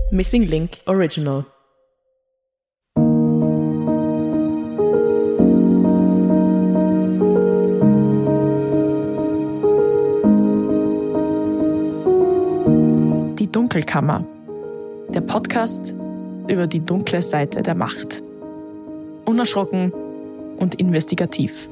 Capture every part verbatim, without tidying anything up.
Missing Link Original. Die Dunkelkammer. Der Podcast über die dunkle Seite der Macht. Unerschrocken und investigativ.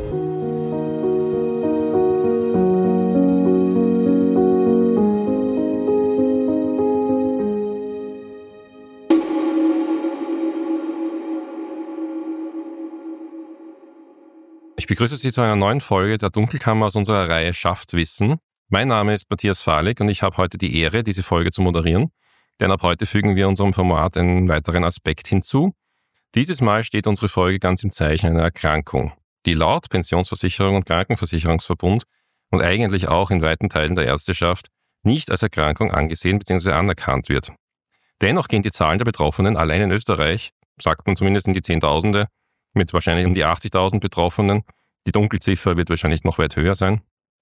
Ich begrüße Sie zu einer neuen Folge der Dunkelkammer aus unserer Reihe Schafft Wissen. Mein Name ist Matthias Fahlig und ich habe heute die Ehre, diese Folge zu moderieren, denn ab heute fügen wir unserem Format einen weiteren Aspekt hinzu. Dieses Mal steht unsere Folge ganz im Zeichen einer Erkrankung, die laut Pensionsversicherung und Krankenversicherungsverbund und eigentlich auch in weiten Teilen der Ärzteschaft nicht als Erkrankung angesehen bzw. anerkannt wird. Dennoch gehen die Zahlen der Betroffenen allein in Österreich, sagt man zumindest in die Zehntausende, mit wahrscheinlich um die achtzigtausend Betroffenen. Die Dunkelziffer wird wahrscheinlich noch weit höher sein.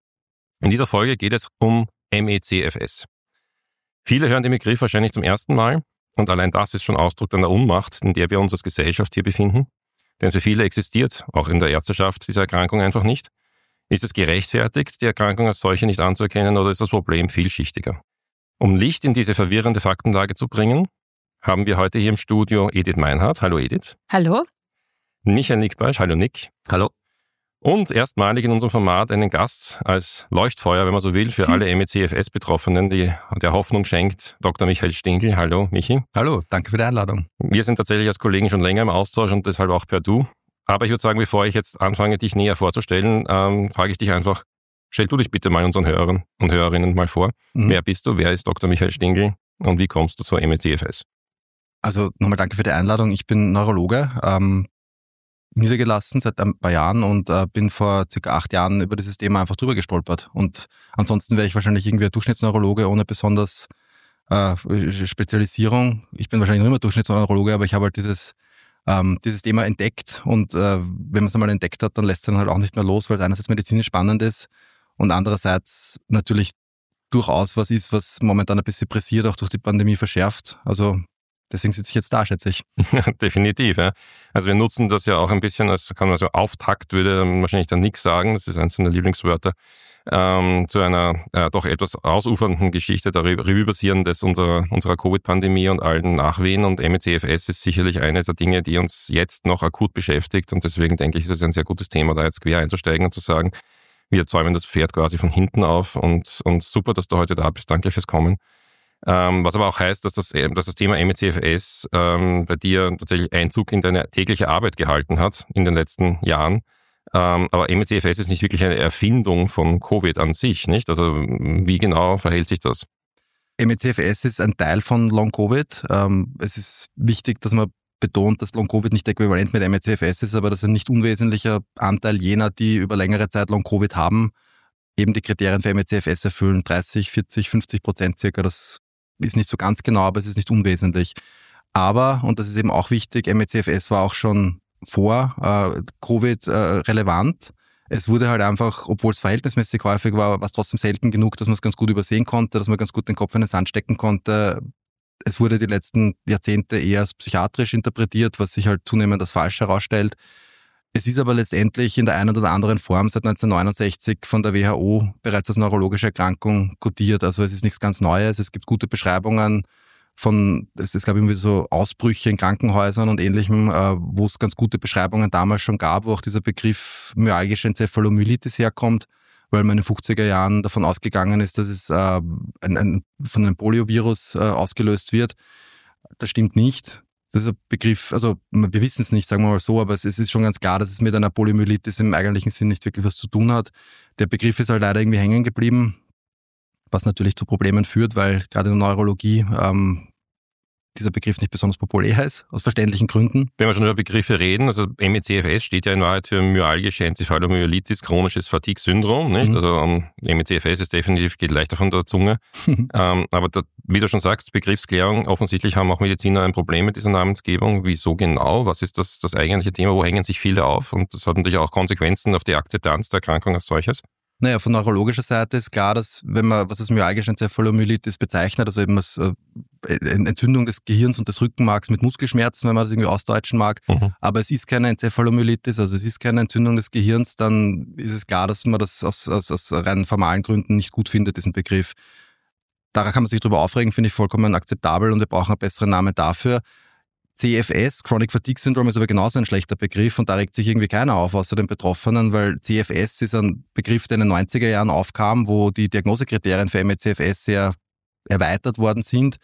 In dieser Folge geht es um M E C F S. Viele hören den Begriff wahrscheinlich zum ersten Mal und allein das ist schon Ausdruck einer Unmacht, in der wir uns als Gesellschaft hier befinden. Denn für viele existiert, auch in der Ärzteschaft, diese Erkrankung einfach nicht. Ist es gerechtfertigt, die Erkrankung als solche nicht anzuerkennen, oder ist das Problem vielschichtiger? Um Licht in diese verwirrende Faktenlage zu bringen, haben wir heute hier im Studio Edith Meinhardt. Hallo Edith. Hallo. Michael Nickbeisch. Hallo Nick. Hallo. Und erstmalig in unserem Format einen Gast als Leuchtfeuer, wenn man so will, für alle M E C F S-Betroffenen, die der Hoffnung schenkt, Doktor Michael Stingl. Hallo Michi. Hallo, danke für die Einladung. Wir sind tatsächlich als Kollegen schon länger im Austausch und deshalb auch per Du. Aber ich würde sagen, bevor ich jetzt anfange, dich näher vorzustellen, ähm, frage ich dich einfach, stell du dich bitte mal unseren Hörern und Hörerinnen mal vor. Mhm. Wer bist du, wer ist Doktor Michael Stingl und wie kommst du zur M E C F S? Also nochmal danke für die Einladung. Ich bin Neurologe, ähm, niedergelassen seit ein paar Jahren und äh, bin vor circa acht Jahren über dieses Thema einfach drüber gestolpert. Und ansonsten wäre ich wahrscheinlich irgendwie ein Durchschnittsneurologe ohne besonders äh, Spezialisierung. Ich bin wahrscheinlich noch immer Durchschnittsneurologe, aber ich habe halt dieses, ähm, dieses Thema entdeckt und äh, wenn man es einmal entdeckt hat, dann lässt es dann halt auch nicht mehr los, weil es einerseits medizinisch spannend ist und andererseits natürlich durchaus was ist, was momentan ein bisschen pressiert, auch durch die Pandemie verschärft. Also deswegen sitze ich jetzt da, schätze ich. Definitiv, ja. Also wir nutzen das ja auch ein bisschen als, kann man so, Auftakt, würde wahrscheinlich dann nichts sagen, das ist eines seiner Lieblingswörter, ähm, zu einer äh, doch etwas ausufernden Geschichte der Revue passieren des unserer, unserer Covid-Pandemie und allen Nachwehen, und M E C F S ist sicherlich eine der Dinge, die uns jetzt noch akut beschäftigt, und deswegen denke ich, ist es ein sehr gutes Thema, da jetzt quer einzusteigen und zu sagen, wir zäumen das Pferd quasi von hinten auf, und, und super, dass du heute da bist, danke fürs Kommen. Ähm, was aber auch heißt, dass das, dass das Thema M E C F S ähm, bei dir tatsächlich Einzug in deine tägliche Arbeit gehalten hat in den letzten Jahren. Ähm, aber M E C F S ist nicht wirklich eine Erfindung von Covid an sich, nicht? Also wie genau verhält sich das? M E C F S ist ein Teil von Long-Covid. Ähm, es ist wichtig, dass man betont, dass Long-Covid nicht äquivalent mit M E C F S ist, aber dass ein nicht unwesentlicher Anteil jener, die über längere Zeit Long-Covid haben, eben die Kriterien für M E C F S erfüllen. dreißig, vierzig, fünfzig Prozent circa, das ist nicht so ganz genau, aber es ist nicht unwesentlich. Aber, und das ist eben auch wichtig, M E C F S war auch schon vor äh, Covid äh, relevant. Es wurde halt einfach, obwohl es verhältnismäßig häufig war, war es trotzdem selten genug, dass man es ganz gut übersehen konnte, dass man ganz gut den Kopf in den Sand stecken konnte. Es wurde die letzten Jahrzehnte eher als psychiatrisch interpretiert, was sich halt zunehmend als falsch herausstellt. Es ist aber letztendlich in der einen oder anderen Form seit neunzehnhundertneunundsechzig von der W H O bereits als neurologische Erkrankung kodiert. Also es ist nichts ganz Neues. Es gibt gute Beschreibungen von, es, es gab irgendwie so Ausbrüche in Krankenhäusern und Ähnlichem, äh, wo es ganz gute Beschreibungen damals schon gab, wo auch dieser Begriff myalgische Enzephalomyelitis herkommt, weil man in den fünfziger Jahren davon ausgegangen ist, dass es äh, ein, ein, von einem Poliovirus äh, ausgelöst wird. Das stimmt nicht. Das ist ein Begriff, also wir wissen es nicht, sagen wir mal so, aber es ist schon ganz klar, dass es mit einer Poliomyelitis im eigentlichen Sinn nicht wirklich was zu tun hat. Der Begriff ist halt leider irgendwie hängen geblieben, was natürlich zu Problemen führt, weil gerade in der Neurologie ähm, dieser Begriff nicht besonders populär ist, aus verständlichen Gründen. Wenn wir schon über Begriffe reden, also M E C F S steht ja in Wahrheit für myalgische Enzephalomyelitis, chronisches Fatigue-Syndrom, nicht? Mhm. Also um, M E C F S ist definitiv, geht leichter von der Zunge. ähm, aber da, wie du schon sagst, Begriffsklärung, offensichtlich haben auch Mediziner ein Problem mit dieser Namensgebung. Wieso genau? Was ist das, das eigentliche Thema? Wo hängen sich viele auf? Und das hat natürlich auch Konsequenzen auf die Akzeptanz der Erkrankung als solches. Naja, von neurologischer Seite ist klar, dass wenn man, was als myalgische Enzephalomyelitis bezeichnet, also eben als äh, Entzündung des Gehirns und des Rückenmarks mit Muskelschmerzen, wenn man das irgendwie ausdeutschen mag, mhm. aber es ist keine Enzephalomyelitis, also es ist keine Entzündung des Gehirns, dann ist es klar, dass man das aus, aus, aus rein formalen Gründen nicht gut findet, diesen Begriff. Da kann man sich drüber aufregen, finde ich vollkommen akzeptabel und wir brauchen einen besseren Namen dafür. C F S, Chronic Fatigue Syndrome, ist aber genauso ein schlechter Begriff und da regt sich irgendwie keiner auf, außer den Betroffenen, weil C F S ist ein Begriff, der in den neunziger Jahren aufkam, wo die Diagnosekriterien für M E C F S sehr erweitert worden sind,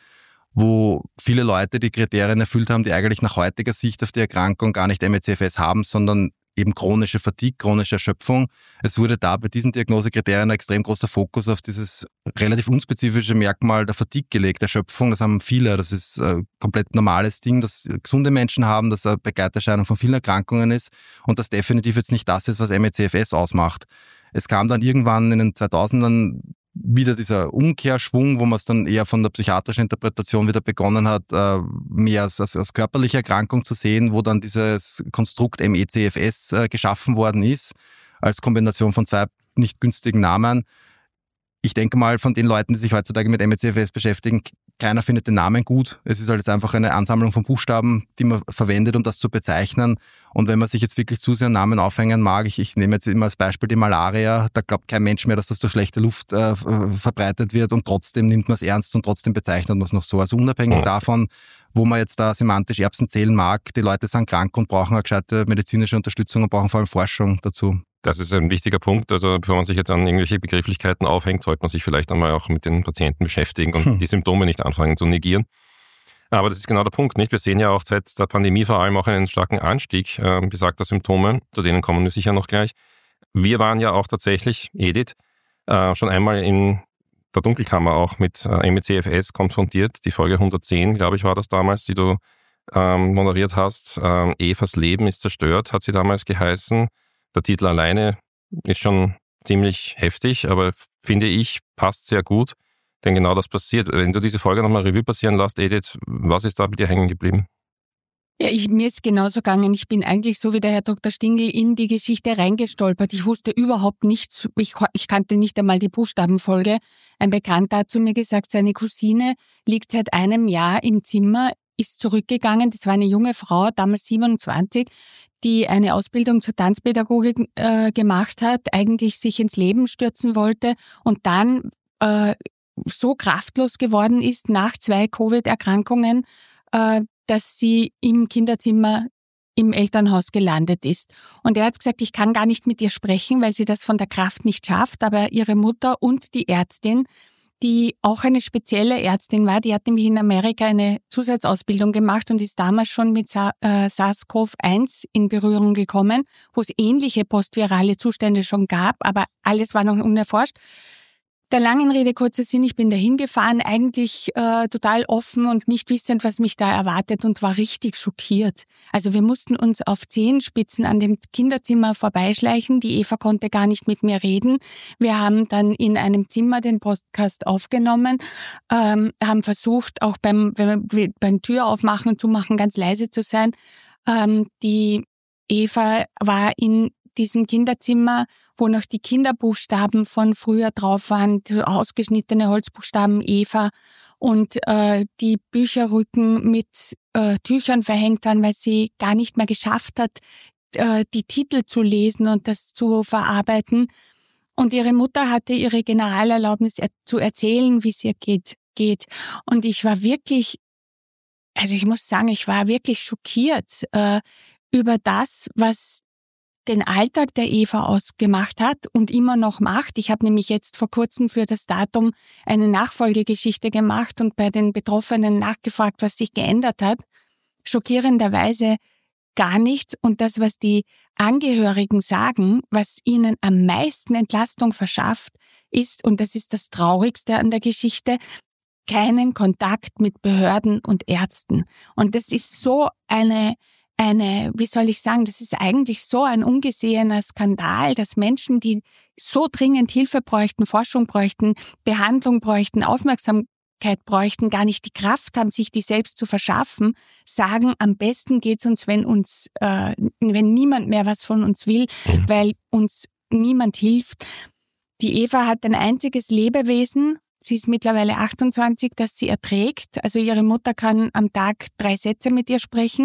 wo viele Leute die Kriterien erfüllt haben, die eigentlich nach heutiger Sicht auf die Erkrankung gar nicht M E C F S haben, sondern eben chronische Fatigue, chronische Erschöpfung. Es wurde da bei diesen Diagnosekriterien ein extrem großer Fokus auf dieses relativ unspezifische Merkmal der Fatigue gelegt, Erschöpfung. Das haben viele, das ist ein komplett normales Ding, das gesunde Menschen haben, das eine Begleiterscheinung von vielen Erkrankungen ist und das definitiv jetzt nicht das ist, was M E C F S ausmacht. Es kam dann irgendwann in den zweitausendern wieder dieser Umkehrschwung, wo man es dann eher von der psychiatrischen Interpretation wieder begonnen hat, mehr als, als, als körperliche Erkrankung zu sehen, wo dann dieses Konstrukt M E C F S geschaffen worden ist, als Kombination von zwei nicht günstigen Namen. Ich denke mal, von den Leuten, die sich heutzutage mit M E C F S beschäftigen, keiner findet den Namen gut. Es ist halt jetzt einfach eine Ansammlung von Buchstaben, die man verwendet, um das zu bezeichnen. Und wenn man sich jetzt wirklich zu sehr einen Namen aufhängen mag, ich, ich nehme jetzt immer als Beispiel die Malaria, da glaubt kein Mensch mehr, dass das durch schlechte Luft äh, verbreitet wird und trotzdem nimmt man es ernst und trotzdem bezeichnet man es noch so. Also unabhängig ja. davon, wo man jetzt da semantisch Erbsen zählen mag, die Leute sind krank und brauchen eine gescheite medizinische Unterstützung und brauchen vor allem Forschung dazu. Das ist ein wichtiger Punkt. Also bevor man sich jetzt an irgendwelche Begrifflichkeiten aufhängt, sollte man sich vielleicht einmal auch mit den Patienten beschäftigen und hm. die Symptome nicht anfangen zu negieren. Aber das ist genau der Punkt, nicht? Wir sehen ja auch seit der Pandemie vor allem auch einen starken Anstieg äh, besagter Symptome. Zu denen kommen wir sicher noch gleich. Wir waren ja auch tatsächlich, Edith, äh, schon einmal in der Dunkelkammer auch mit äh, M E C F S konfrontiert. Die Folge hundertzehn, glaube ich, war das damals, die du ähm, moderiert hast. Ähm, Evas Leben ist zerstört, hat sie damals geheißen. Der Titel alleine ist schon ziemlich heftig, aber finde ich, passt sehr gut, denn genau das passiert. Wenn du diese Folge nochmal Revue passieren lässt, Edith, was ist da bei dir hängen geblieben? Ja, ich, mir ist genauso gegangen. Ich bin eigentlich so wie der Herr Doktor Stingl in die Geschichte reingestolpert. Ich wusste überhaupt nichts, ich, ich kannte nicht einmal die Buchstabenfolge. Ein Bekannter hat zu mir gesagt, seine Cousine liegt seit einem Jahr im Zimmer, ist zurückgegangen. Das war eine junge Frau, damals siebenundzwanzig, die eine Ausbildung zur Tanzpädagogik äh, gemacht hat, eigentlich sich ins Leben stürzen wollte und dann äh, so kraftlos geworden ist nach zwei Covid-Erkrankungen, äh, dass sie im Kinderzimmer im Elternhaus gelandet ist. Und er hat gesagt, ich kann gar nicht mit ihr sprechen, weil sie das von der Kraft nicht schafft, aber ihre Mutter und die Ärztin, die auch eine spezielle Ärztin war, die hat nämlich in Amerika eine Zusatzausbildung gemacht und ist damals schon mit SARS-C o V eins in Berührung gekommen, wo es ähnliche postvirale Zustände schon gab, aber alles war noch unerforscht. Der langen Rede kurzer Sinn, ich bin dahin gefahren, eigentlich äh, total offen und nicht wissend, was mich da erwartet und war richtig schockiert. Also wir mussten uns auf Zehenspitzen an dem Kinderzimmer vorbeischleichen. Die Eva konnte gar nicht mit mir reden. Wir haben dann in einem Zimmer den Podcast aufgenommen, ähm, haben versucht, auch beim, wenn wir beim Tür aufmachen und zumachen, ganz leise zu sein. Ähm, die Eva war in diesem Kinderzimmer, wo noch die Kinderbuchstaben von früher drauf waren, ausgeschnittene Holzbuchstaben Eva und äh, die Bücherrücken mit äh, Tüchern verhängt waren, weil sie gar nicht mehr geschafft hat, äh, die Titel zu lesen und das zu verarbeiten. Und ihre Mutter hatte ihre Generalerlaubnis er- zu erzählen, wie es ihr geht, geht. Und ich war wirklich, also ich muss sagen, ich war wirklich schockiert äh, über das, was den Alltag der Eva ausgemacht hat und immer noch macht. Ich habe nämlich jetzt vor kurzem für das Datum eine Nachfolgegeschichte gemacht und bei den Betroffenen nachgefragt, was sich geändert hat. Schockierenderweise gar nichts. Und das, was die Angehörigen sagen, was ihnen am meisten Entlastung verschafft, ist, und das ist das Traurigste an der Geschichte, keinen Kontakt mit Behörden und Ärzten. Und das ist so eine Eine, wie soll ich sagen, das ist eigentlich so ein ungesehener Skandal, dass Menschen, die so dringend Hilfe bräuchten, Forschung bräuchten, Behandlung bräuchten, Aufmerksamkeit bräuchten, gar nicht die Kraft haben, sich die selbst zu verschaffen, sagen, am besten geht's uns, wenn uns, äh, wenn niemand mehr was von uns will, weil uns niemand hilft. die Eva hat ein einziges Lebewesen, sie ist mittlerweile achtundzwanzig, das sie erträgt. Also ihre Mutter kann am Tag drei Sätze mit ihr sprechen.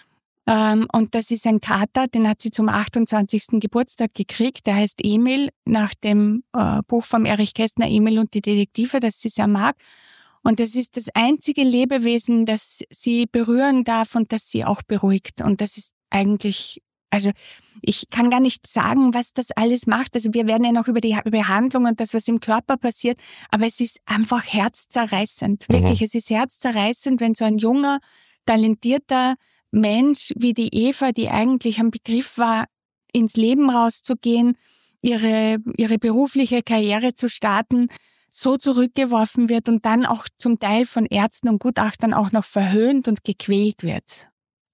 Und das ist ein Kater, den hat sie zum achtundzwanzigsten Geburtstag gekriegt. Der heißt Emil, nach dem Buch von Erich Kästner, Emil und die Detektive, das sie sehr mag. Und das ist das einzige Lebewesen, das sie berühren darf und das sie auch beruhigt. Und das ist eigentlich, also ich kann gar nicht sagen, was das alles macht. Also wir werden ja noch über die Behandlung und das, was im Körper passiert, aber es ist einfach herzzerreißend. Mhm. Wirklich, es ist herzzerreißend, wenn so ein junger, talentierter Mensch wie die Eva, die eigentlich am Begriff war, ins Leben rauszugehen, ihre, ihre berufliche Karriere zu starten, so zurückgeworfen wird und dann auch zum Teil von Ärzten und Gutachtern auch noch verhöhnt und gequält wird.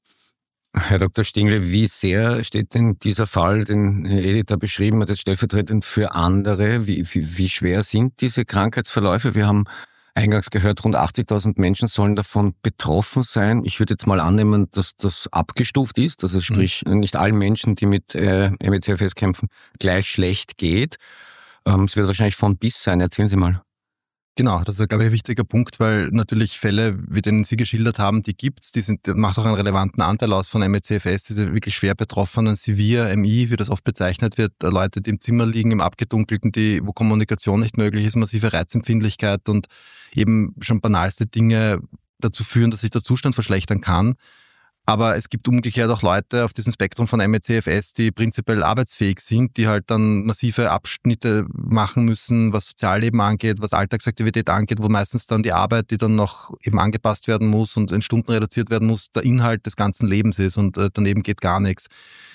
Herr Doktor Stingl, wie sehr steht denn dieser Fall, den Herr Edith da beschrieben hat, jetzt stellvertretend für andere? Wie, wie, wie schwer sind diese Krankheitsverläufe? Wir haben eingangs gehört, rund achtzigtausend Menschen sollen davon betroffen sein. Ich würde jetzt mal annehmen, dass das abgestuft ist, dass es sprich mhm. nicht allen Menschen, die mit äh, M E C F S kämpfen, gleich schlecht geht. Ähm, es wird wahrscheinlich von bis sein. Erzählen Sie mal. Genau, das ist, glaube ich, ein wichtiger Punkt, weil natürlich Fälle, wie den Sie geschildert haben, die gibt's, die sind, macht auch einen relevanten Anteil aus von M E C F S, diese wirklich schwer betroffenen, Severe M I, wie das oft bezeichnet wird, Leute, die im Zimmer liegen, im Abgedunkelten, die, wo Kommunikation nicht möglich ist, massive Reizempfindlichkeit und eben schon banalste Dinge dazu führen, dass sich der Zustand verschlechtern kann. Aber es gibt umgekehrt auch Leute auf diesem Spektrum von M E C F S, die prinzipiell arbeitsfähig sind, die halt dann massive Abschnitte machen müssen, was Sozialleben angeht, was Alltagsaktivität angeht, wo meistens dann die Arbeit, die dann noch eben angepasst werden muss und in Stunden reduziert werden muss, der Inhalt des ganzen Lebens ist und äh, daneben geht gar nichts.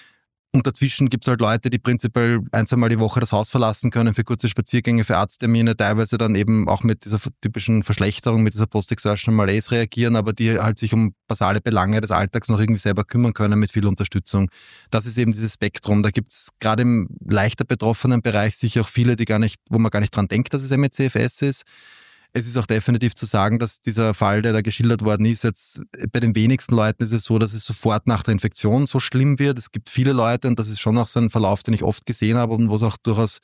Und dazwischen gibt es halt Leute, die prinzipiell ein, zwei Mal die Woche das Haus verlassen können für kurze Spaziergänge, für Arzttermine, teilweise dann eben auch mit dieser typischen Verschlechterung, mit dieser Post-Exertional Malaise reagieren, aber die halt sich um basale Belange des Alltags noch irgendwie selber kümmern können mit viel Unterstützung. Das ist eben dieses Spektrum. Da gibt es gerade im leichter betroffenen Bereich sicher auch viele, die gar nicht, wo man gar nicht dran denkt, dass es M E C F S ist. Es ist auch definitiv zu sagen, dass dieser Fall, der da geschildert worden ist, jetzt bei den wenigsten Leuten ist es so, dass es sofort nach der Infektion so schlimm wird. Es gibt viele Leute, und das ist schon auch so ein Verlauf, den ich oft gesehen habe und wo es auch durchaus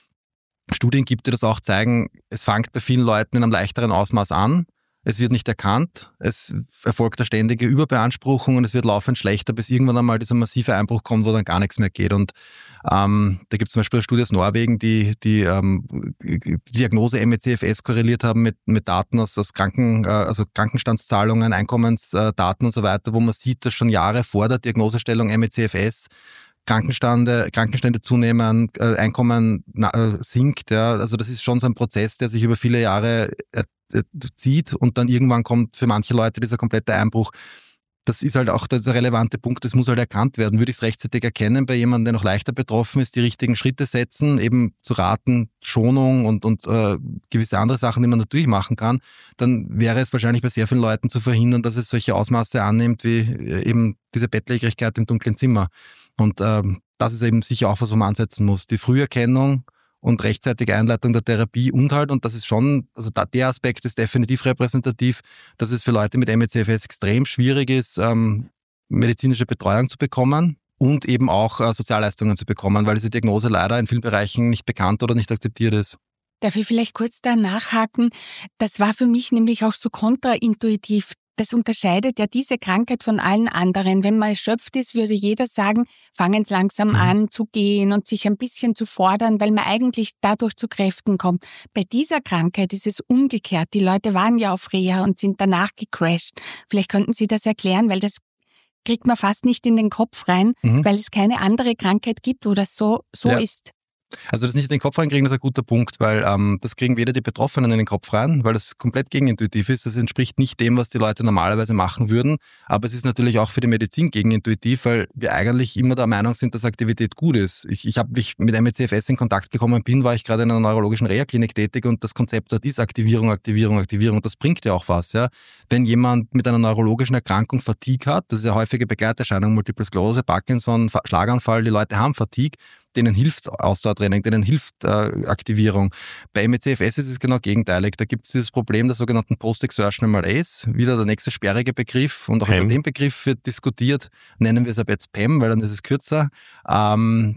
Studien gibt, die das auch zeigen, es fängt bei vielen Leuten in einem leichteren Ausmaß an. Es wird nicht erkannt, es erfolgt eine ständige Überbeanspruchung und es wird laufend schlechter, bis irgendwann einmal dieser massive Einbruch kommt, wo dann gar nichts mehr geht. Und ähm, da gibt es zum Beispiel eine Studie aus Norwegen, die die ähm, Diagnose M E C F S korreliert haben mit, mit Daten aus, aus Kranken, äh, also Krankenstandszahlungen, Einkommensdaten und so weiter, wo man sieht, dass schon Jahre vor der Diagnosestellung M E C F S Krankenstände, Krankenstände zunehmen, äh, Einkommen na, äh, sinkt. Ja. Also das ist schon so ein Prozess, der sich über viele Jahre äh, zieht und dann irgendwann kommt für manche Leute dieser komplette Einbruch. Das ist halt auch der relevante Punkt, das muss halt erkannt werden. Würde ich es rechtzeitig erkennen bei jemandem, der noch leichter betroffen ist, die richtigen Schritte setzen, eben zu raten, Schonung und, und äh, gewisse andere Sachen, die man natürlich machen kann, dann wäre es wahrscheinlich bei sehr vielen Leuten zu verhindern, dass es solche Ausmaße annimmt, wie eben diese Bettlägerigkeit im dunklen Zimmer. Und äh, das ist eben sicher auch was, wo man ansetzen muss. Die Früherkennung und rechtzeitige Einleitung der Therapie und halt, und das ist schon, also da, der Aspekt ist definitiv repräsentativ, dass es für Leute mit M E C F S extrem schwierig ist, ähm, medizinische Betreuung zu bekommen und eben auch äh, Sozialleistungen zu bekommen, weil diese Diagnose leider in vielen Bereichen nicht bekannt oder nicht akzeptiert ist. Darf ich vielleicht kurz da nachhaken? Das war für mich nämlich auch so kontraintuitiv. Das unterscheidet ja diese Krankheit von allen anderen. Wenn man erschöpft ist, würde jeder sagen, fangen Sie langsam mhm. an zu gehen und sich ein bisschen zu fordern, weil man eigentlich dadurch zu Kräften kommt. Bei dieser Krankheit ist es umgekehrt. Die Leute waren ja auf Reha und sind danach gecrashed. Vielleicht könnten Sie das erklären, weil das kriegt man fast nicht in den Kopf rein, mhm. weil es keine andere Krankheit gibt, wo das so, so ja. ist. Also das nicht in den Kopf reinkriegen, das ist ein guter Punkt, weil ähm, das kriegen weder die Betroffenen in den Kopf rein, weil das komplett gegenintuitiv ist. Das entspricht nicht dem, was die Leute normalerweise machen würden. Aber es ist natürlich auch für die Medizin gegenintuitiv, weil wir eigentlich immer der Meinung sind, dass Aktivität gut ist. Ich, ich habe mich mit M E C F S in Kontakt gekommen bin, war ich gerade in einer neurologischen Reha-Klinik tätig und das Konzept dort ist Aktivierung, Aktivierung, Aktivierung. Und das bringt ja auch was. Ja. Wenn jemand mit einer neurologischen Erkrankung Fatigue hat, das ist ja häufige Begleiterscheinung, Multiple Sklerose, Parkinson, Schlaganfall, die Leute haben Fatigue, denen hilft Ausdauertraining, denen hilft äh, Aktivierung. Bei M E C F S ist es genau gegenteilig. Da gibt es dieses Problem der sogenannten Post-Exertional Malaise, wieder der nächste sperrige Begriff und auch P E M. Über den Begriff wird diskutiert, nennen wir es aber jetzt P E M, weil dann ist es kürzer. Ähm,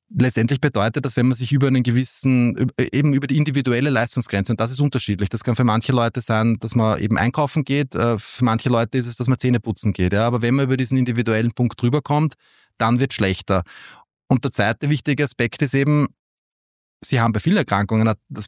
letztendlich bedeutet das, wenn man sich über einen gewissen, eben über die individuelle Leistungsgrenze, und das ist unterschiedlich. Das kann für manche Leute sein, dass man eben einkaufen geht, für manche Leute ist es, dass man Zähne putzen geht. Ja. Aber wenn man über diesen individuellen Punkt drüber kommt, dann wird es schlechter. Und der zweite wichtige Aspekt ist eben, Sie haben bei vielen Erkrankungen das,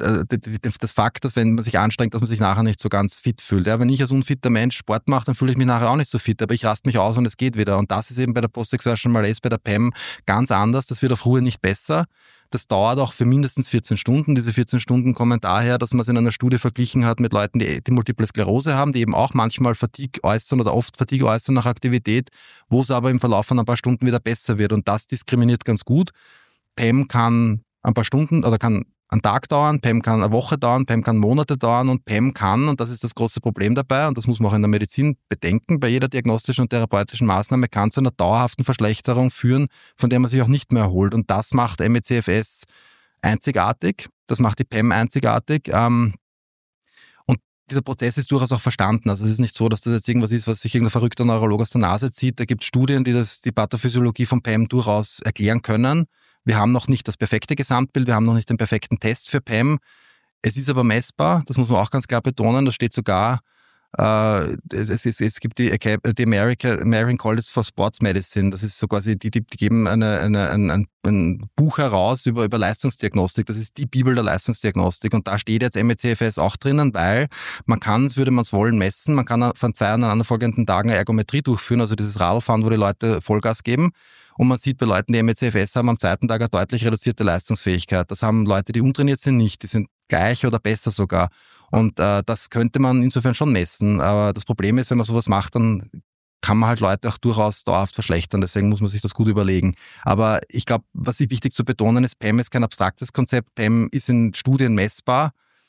das Fakt, dass wenn man sich anstrengt, dass man sich nachher nicht so ganz fit fühlt. Ja, wenn ich als unfitter Mensch Sport mache, dann fühle ich mich nachher auch nicht so fit, aber ich raste mich aus und es geht wieder. Und das ist eben bei der Post-Exertional Malaise, bei der P E M ganz anders. Das wird auf Ruhe nicht besser. Das dauert auch für mindestens vierzehn Stunden. Diese vierzehn Stunden kommen daher, dass man es in einer Studie verglichen hat mit Leuten, die, die Multiple Sklerose haben, die eben auch manchmal Fatigue äußern oder oft Fatigue äußern nach Aktivität, wo es aber im Verlauf von ein paar Stunden wieder besser wird. Und das diskriminiert ganz gut. P E M kann ein paar Stunden oder kann einen Tag dauern, P E M kann eine Woche dauern, P E M kann Monate dauern und P E M kann, und das ist das große Problem dabei, und das muss man auch in der Medizin bedenken, bei jeder diagnostischen und therapeutischen Maßnahme kann zu einer dauerhaften Verschlechterung führen, von der man sich auch nicht mehr erholt. Und das macht M E C F S einzigartig, das macht die P E M einzigartig. Ähm, und dieser Prozess ist durchaus auch verstanden. Also es ist nicht so, dass das jetzt irgendwas ist, was sich irgendein verrückter Neurolog aus der Nase zieht. Da gibt es Studien, die das, die Pathophysiologie von P E M durchaus erklären können. Wir haben noch nicht das perfekte Gesamtbild, wir haben noch nicht den perfekten Test für P E M. Es ist aber messbar, das muss man auch ganz klar betonen. Da steht sogar, äh, es, es, es gibt die, die American, American College for Sports Medicine. Das ist so quasi, die, die geben eine, eine, ein, ein, ein Buch heraus über, über Leistungsdiagnostik. Das ist die Bibel der Leistungsdiagnostik. Und da steht jetzt M E C F S auch drinnen, weil man kann es, würde man es wollen, messen. Man kann von zwei aneinanderfolgenden Tagen eine Ergometrie durchführen, also dieses Radlfahren, wo die Leute Vollgas geben. Und man sieht bei Leuten, die M E C F S haben, am zweiten Tag eine deutlich reduzierte Leistungsfähigkeit. Das haben Leute, die untrainiert sind, nicht. Die sind gleich oder besser sogar. Und äh, das könnte man insofern schon messen. Aber das Problem ist, wenn man sowas macht, dann kann man halt Leute auch durchaus dauerhaft verschlechtern. Deswegen muss man sich das gut überlegen. Aber ich glaube, was wichtig zu betonen ist, P E M ist kein abstraktes Konzept. P E M ist in Studien messbar.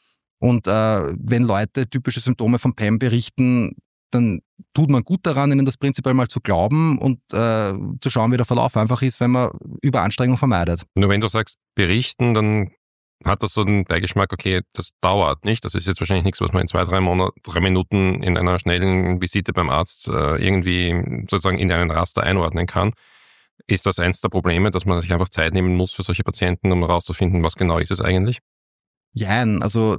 Und äh, wenn Leute typische Symptome von P E M berichten, dann tut man gut daran, ihnen das prinzipiell mal zu glauben und äh, zu schauen, wie der Verlauf einfach ist, wenn man Überanstrengung vermeidet. Nur wenn du sagst, berichten, dann hat das so einen Beigeschmack, okay, das dauert nicht. Das ist jetzt wahrscheinlich nichts, was man in zwei, drei, Monat, drei Minuten in einer schnellen Visite beim Arzt äh, irgendwie sozusagen in einen Raster einordnen kann. Ist das eins der Probleme, dass man sich einfach Zeit nehmen muss für solche Patienten, um herauszufinden, was genau ist es eigentlich? Ja, also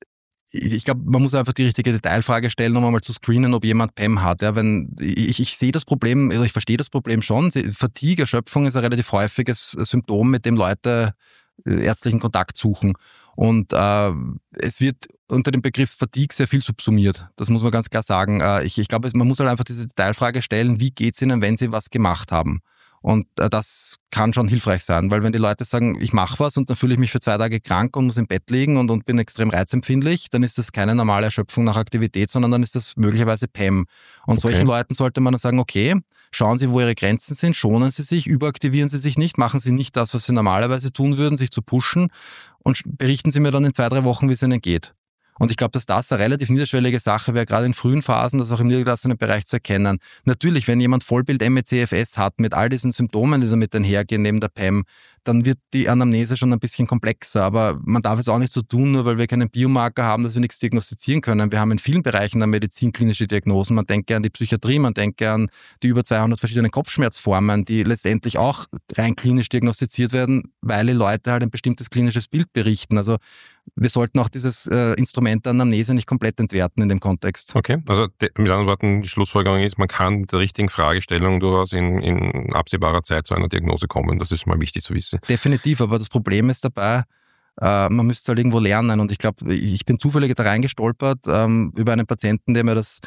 ich glaube, man muss einfach die richtige Detailfrage stellen, um einmal zu screenen, ob jemand P E M hat. Ja, wenn ich, ich sehe das Problem, also ich verstehe das Problem schon. Fatigue, Erschöpfung ist ein relativ häufiges Symptom, mit dem Leute ärztlichen Kontakt suchen. Und äh, es wird unter dem Begriff Fatigue sehr viel subsumiert. Das muss man ganz klar sagen. Äh, ich, ich glaube, man muss halt einfach diese Detailfrage stellen, wie geht's Ihnen, wenn Sie was gemacht haben? Und äh, das kann schon hilfreich sein, weil wenn die Leute sagen, ich mache was und dann fühle ich mich für zwei Tage krank und muss im Bett liegen und, und bin extrem reizempfindlich, dann ist das keine normale Erschöpfung nach Aktivität, sondern dann ist das möglicherweise P E M. Und okay. Solchen Leuten sollte man dann sagen, okay, schauen Sie, wo Ihre Grenzen sind, schonen Sie sich, überaktivieren Sie sich nicht, machen Sie nicht das, was Sie normalerweise tun würden, sich zu pushen, und berichten Sie mir dann in zwei, drei Wochen, wie es Ihnen geht. Und ich glaube, dass das eine relativ niederschwellige Sache wäre, gerade in frühen Phasen, das auch im niedergelassenen Bereich zu erkennen. Natürlich, wenn jemand Vollbild M E C F S hat, mit all diesen Symptomen, die damit einhergehen, neben der P E M, dann wird die Anamnese schon ein bisschen komplexer. Aber man darf es auch nicht so tun, nur weil wir keinen Biomarker haben, dass wir nichts diagnostizieren können. Wir haben in vielen Bereichen der Medizin klinische Diagnosen. Man denke an die Psychiatrie, man denke an die über zweihundert verschiedenen Kopfschmerzformen, die letztendlich auch rein klinisch diagnostiziert werden, weil die Leute halt ein bestimmtes klinisches Bild berichten. Also wir sollten auch dieses äh, Instrument der Anamnese nicht komplett entwerten in dem Kontext. Okay, also de, mit anderen Worten, die Schlussfolgerung ist, man kann mit der richtigen Fragestellung durchaus in, in absehbarer Zeit zu einer Diagnose kommen. Das ist mal wichtig zu wissen. Definitiv, aber das Problem ist dabei, äh, man müsste es halt irgendwo lernen. Und ich glaube, ich bin zufällig da reingestolpert ähm, über einen Patienten, der mir das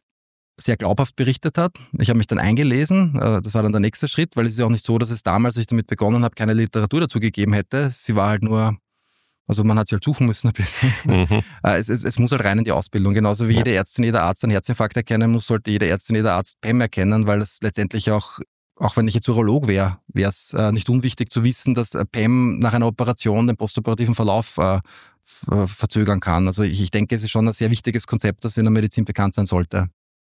sehr glaubhaft berichtet hat. Ich habe mich dann eingelesen, äh, das war dann der nächste Schritt, weil es ist ja auch nicht so, dass es damals, als ich damit begonnen habe, keine Literatur dazu gegeben hätte. Sie war halt nur... Also man hat sich halt suchen müssen ein bisschen. Mhm. Es, es, es muss halt rein in die Ausbildung. Genauso wie ja. jede Ärztin, jeder Arzt einen Herzinfarkt erkennen muss, sollte jede Ärztin, jeder Arzt P E M erkennen, weil das letztendlich auch, auch wenn ich jetzt Urolog wäre, wäre es äh, nicht unwichtig zu wissen, dass P E M nach einer Operation den postoperativen Verlauf äh, f- verzögern kann. Also ich, ich denke, es ist schon ein sehr wichtiges Konzept, das in der Medizin bekannt sein sollte.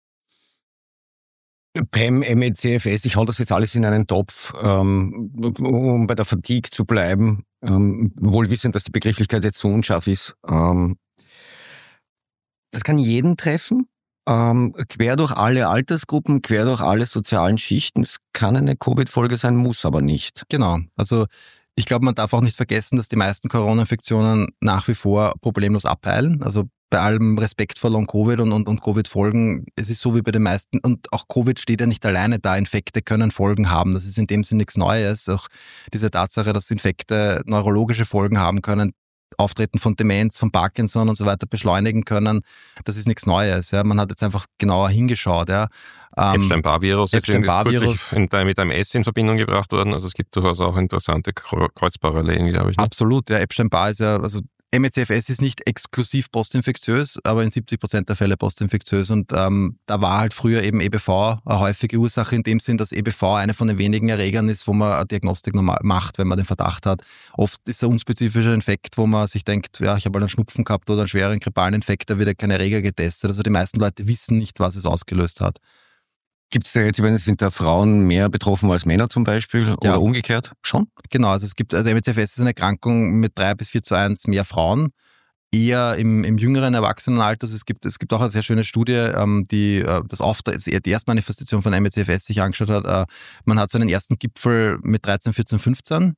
P E M, M E C F S, ich hau das jetzt alles in einen Topf, ähm, um bei der Fatigue zu bleiben, ähm, wohl wissend, dass die Begrifflichkeit jetzt so unscharf ist. Ähm, das kann jeden treffen. Ähm, quer durch alle Altersgruppen, quer durch alle sozialen Schichten. Es kann eine Covid-Folge sein, muss aber nicht. Genau. Also ich glaube, man darf auch nicht vergessen, dass die meisten Corona-Infektionen nach wie vor problemlos abheilen. Also bei allem Respekt vor Long-Covid und, und, und Covid-Folgen, es ist so wie bei den meisten, und auch Covid steht ja nicht alleine da, Infekte können Folgen haben. Das ist in dem Sinne nichts Neues. Auch diese Tatsache, dass Infekte neurologische Folgen haben können, Auftreten von Demenz, von Parkinson und so weiter beschleunigen können, das ist nichts Neues. Ja. Man hat jetzt einfach genauer hingeschaut. Ja. Ähm, Epstein-Barr-Virus ist Epstein-Barr-Virus kürzlich mit einem S in Verbindung gebracht worden. Also es gibt durchaus auch interessante Kreuzparallelen, glaube ich. Ne? Absolut, ja. Epstein-Barr ist ja, also M E C F S ist nicht exklusiv postinfektiös, aber in siebzig Prozent der Fälle postinfektiös. Und ähm, da war halt früher eben E B V eine häufige Ursache in dem Sinn, dass E B V eine von den wenigen Erregern ist, wo man eine Diagnostik normal macht, wenn man den Verdacht hat. Oft ist es ein unspezifischer Infekt, wo man sich denkt, ja, ich habe halt einen Schnupfen gehabt oder einen schweren grippalen Infekt, da wird ja kein Erreger getestet. Also die meisten Leute wissen nicht, was es ausgelöst hat. Gibt es da jetzt, ich meine, sind da Frauen mehr betroffen als Männer zum Beispiel oder ja. umgekehrt? Schon? Genau, also es gibt, also M E C F S ist eine Erkrankung mit drei bis vier zu eins mehr Frauen, eher im, im jüngeren Erwachsenenalter. Also es gibt, es gibt auch eine sehr schöne Studie, ähm, die äh, das Auftreten, die Erstmanifestation von M E C F S sich angeschaut hat. Äh, man hat so einen ersten Gipfel mit dreizehn, vierzehn, fünfzehn,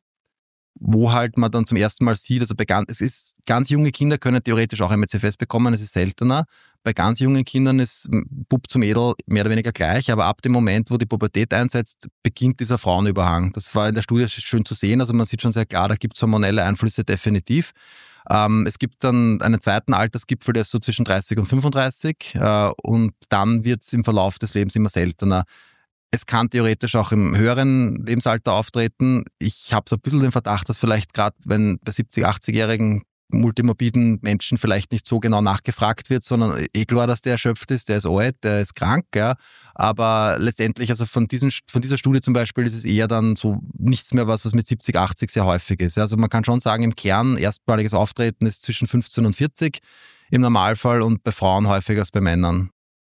wo halt man dann zum ersten Mal sieht, also bei ganz, es ist, ganz junge Kinder können theoretisch auch M E C F S bekommen, es ist seltener. Bei ganz jungen Kindern ist Bub zum Mädel mehr oder weniger gleich, aber ab dem Moment, wo die Pubertät einsetzt, beginnt dieser Frauenüberhang. Das war in der Studie schön zu sehen, also man sieht schon sehr klar, da gibt es hormonelle Einflüsse definitiv. Ähm, es gibt dann einen zweiten Altersgipfel, der ist so zwischen dreißig und fünfunddreißig äh, und dann wird es im Verlauf des Lebens immer seltener. Es kann theoretisch auch im höheren Lebensalter auftreten. Ich habe so ein bisschen den Verdacht, dass vielleicht gerade, wenn bei siebzig-, achtzigjährigen multimorbiden Menschen vielleicht nicht so genau nachgefragt wird, sondern eh klar, dass der erschöpft ist, der ist alt, der ist krank, ja. Aber letztendlich, also von diesen, von dieser Studie zum Beispiel, ist es eher dann so nichts mehr was, was mit siebzig, achtzig sehr häufig ist. Also man kann schon sagen, im Kern erstmaliges Auftreten ist zwischen fünfzehn und vierzig im Normalfall und bei Frauen häufiger als bei Männern.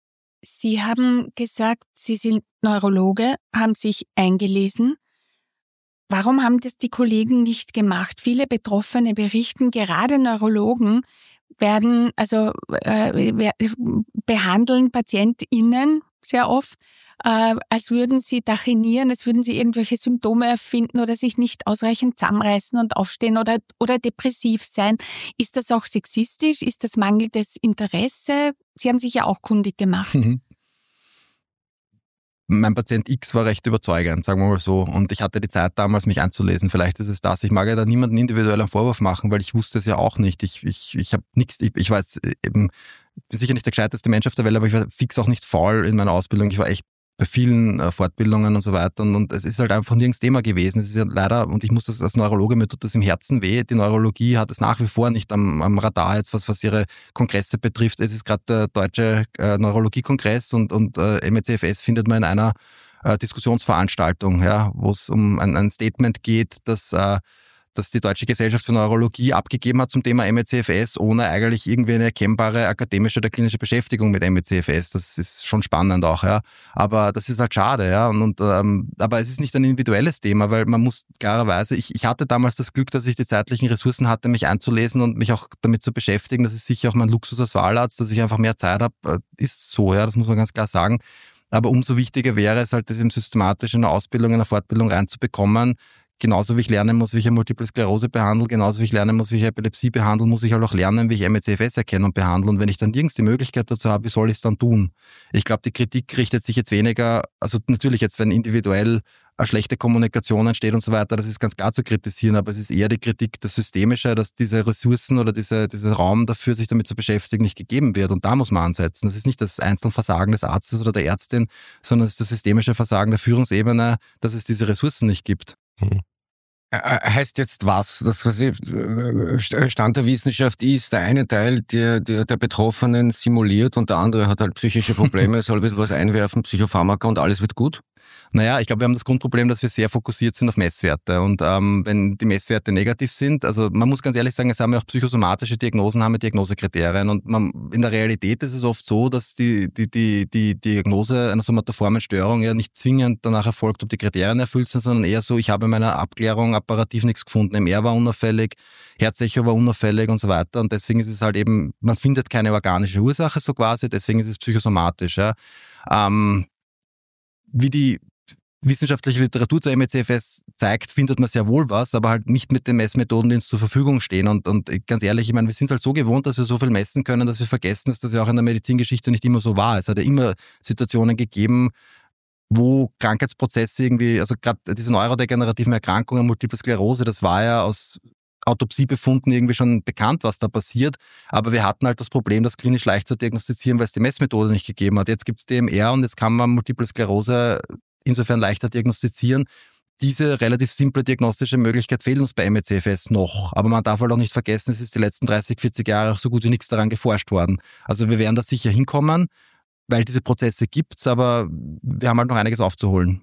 Sie haben gesagt, Sie sind Neurologe, haben sich eingelesen. Warum haben das die Kollegen nicht gemacht? Viele Betroffene berichten, gerade Neurologen werden, also äh, behandeln PatientInnen sehr oft, äh, als würden sie tachinieren, als würden sie irgendwelche Symptome erfinden oder sich nicht ausreichend zusammenreißen und aufstehen oder, oder depressiv sein. Ist das auch sexistisch? Ist das mangelndes Interesse? Sie haben sich ja auch kundig gemacht. Mhm. Mein Patient X war recht überzeugend, sagen wir mal so. Und ich hatte die Zeit damals, mich einzulesen. Vielleicht ist es das. Ich mag ja da niemanden individuell einen Vorwurf machen, weil ich wusste es ja auch nicht. Ich, ich, ich habe nichts, ich, ich war jetzt eben sicher nicht der gescheiteste Mensch auf der Welt, aber ich war fix auch nicht faul in meiner Ausbildung. Ich war echt bei vielen äh, Fortbildungen und so weiter. Und, und es ist halt einfach nirgends Thema gewesen. Es ist ja leider, und ich muss das als Neurologe, mir tut das im Herzen weh. Die Neurologie hat es nach wie vor nicht am, am Radar jetzt, was, was ihre Kongresse betrifft. Es ist gerade der deutsche äh, Neurologie-Kongress und, und äh, M E C F S findet man in einer äh, Diskussionsveranstaltung, ja, wo es um ein, ein Statement geht, dass äh, dass die Deutsche Gesellschaft für Neurologie abgegeben hat zum Thema M E C F S, ohne eigentlich irgendwie eine erkennbare akademische oder klinische Beschäftigung mit M E C F S. Das ist schon spannend auch, ja. Aber das ist halt schade, ja. Und, und ähm, aber es ist nicht ein individuelles Thema, weil man muss klarerweise, ich, ich hatte damals das Glück, dass ich die zeitlichen Ressourcen hatte, mich einzulesen und mich auch damit zu beschäftigen. Das ist sicher auch mein Luxus als Wahlarzt, dass ich einfach mehr Zeit habe. Ist so, ja, das muss man ganz klar sagen. Aber umso wichtiger wäre es halt, das eben systematisch in eine Ausbildung, in eine Fortbildung reinzubekommen. Genauso wie ich lernen muss, wie ich eine Multiple Sklerose behandle, genauso wie ich lernen muss, wie ich Epilepsie behandle, muss ich halt auch lernen, wie ich M E C F S erkenne und behandle. Und wenn ich dann nirgends die Möglichkeit dazu habe, wie soll ich es dann tun? Ich glaube, die Kritik richtet sich jetzt weniger, also natürlich jetzt, wenn individuell eine schlechte Kommunikation entsteht und so weiter, das ist ganz klar zu kritisieren, aber es ist eher die Kritik, das Systemische, dass diese Ressourcen oder diese, dieser Raum dafür, sich damit zu beschäftigen, nicht gegeben wird. Und da muss man ansetzen. Das ist nicht das Einzelversagen des Arztes oder der Ärztin, sondern es ist das systemische Versagen der Führungsebene, dass es diese Ressourcen nicht gibt. Mhm. Heißt jetzt was? Das quasi Stand der Wissenschaft ist, der eine Teil der, der, der Betroffenen simuliert und der andere hat halt psychische Probleme, soll ein bisschen was einwerfen, Psychopharmaka und alles wird gut? Naja, ich glaube, wir haben das Grundproblem, dass wir sehr fokussiert sind auf Messwerte. Und ähm, wenn die Messwerte negativ sind, also man muss ganz ehrlich sagen, es haben ja auch psychosomatische Diagnosen, haben ja Diagnosekriterien. Und man, in der Realität ist es oft so, dass die, die, die, die Diagnose einer somatoformen Störung ja nicht zwingend danach erfolgt, ob die Kriterien erfüllt sind, sondern eher so, ich habe in meiner Abklärung apparativ nichts gefunden. M R war unauffällig, Herzecho war unauffällig und so weiter. Und deswegen ist es halt eben, man findet keine organische Ursache so quasi, deswegen ist es psychosomatisch. Ja. Ähm, wie die wissenschaftliche Literatur zur M E C F S zeigt, findet man sehr wohl was, aber halt nicht mit den Messmethoden, die uns zur Verfügung stehen. Und, und ganz ehrlich, ich meine, wir sind es halt so gewohnt, dass wir so viel messen können, dass wir vergessen, dass das ja auch in der Medizingeschichte nicht immer so war. Es hat ja immer Situationen gegeben, wo Krankheitsprozesse irgendwie, also gerade diese neurodegenerativen Erkrankungen, Multiple Sklerose, das war ja aus Autopsiebefunden irgendwie schon bekannt, was da passiert. Aber wir hatten halt das Problem, das klinisch leicht zu diagnostizieren, weil es die Messmethode nicht gegeben hat. Jetzt gibt es D M R und jetzt kann man Multiple Sklerose insofern leichter diagnostizieren. Diese relativ simple diagnostische Möglichkeit fehlt uns bei M E C F S noch. Aber man darf halt auch nicht vergessen, es ist die letzten dreißig, vierzig Jahre auch so gut wie nichts daran geforscht worden. Also wir werden da sicher hinkommen, weil diese Prozesse gibt's, aber wir haben halt noch einiges aufzuholen.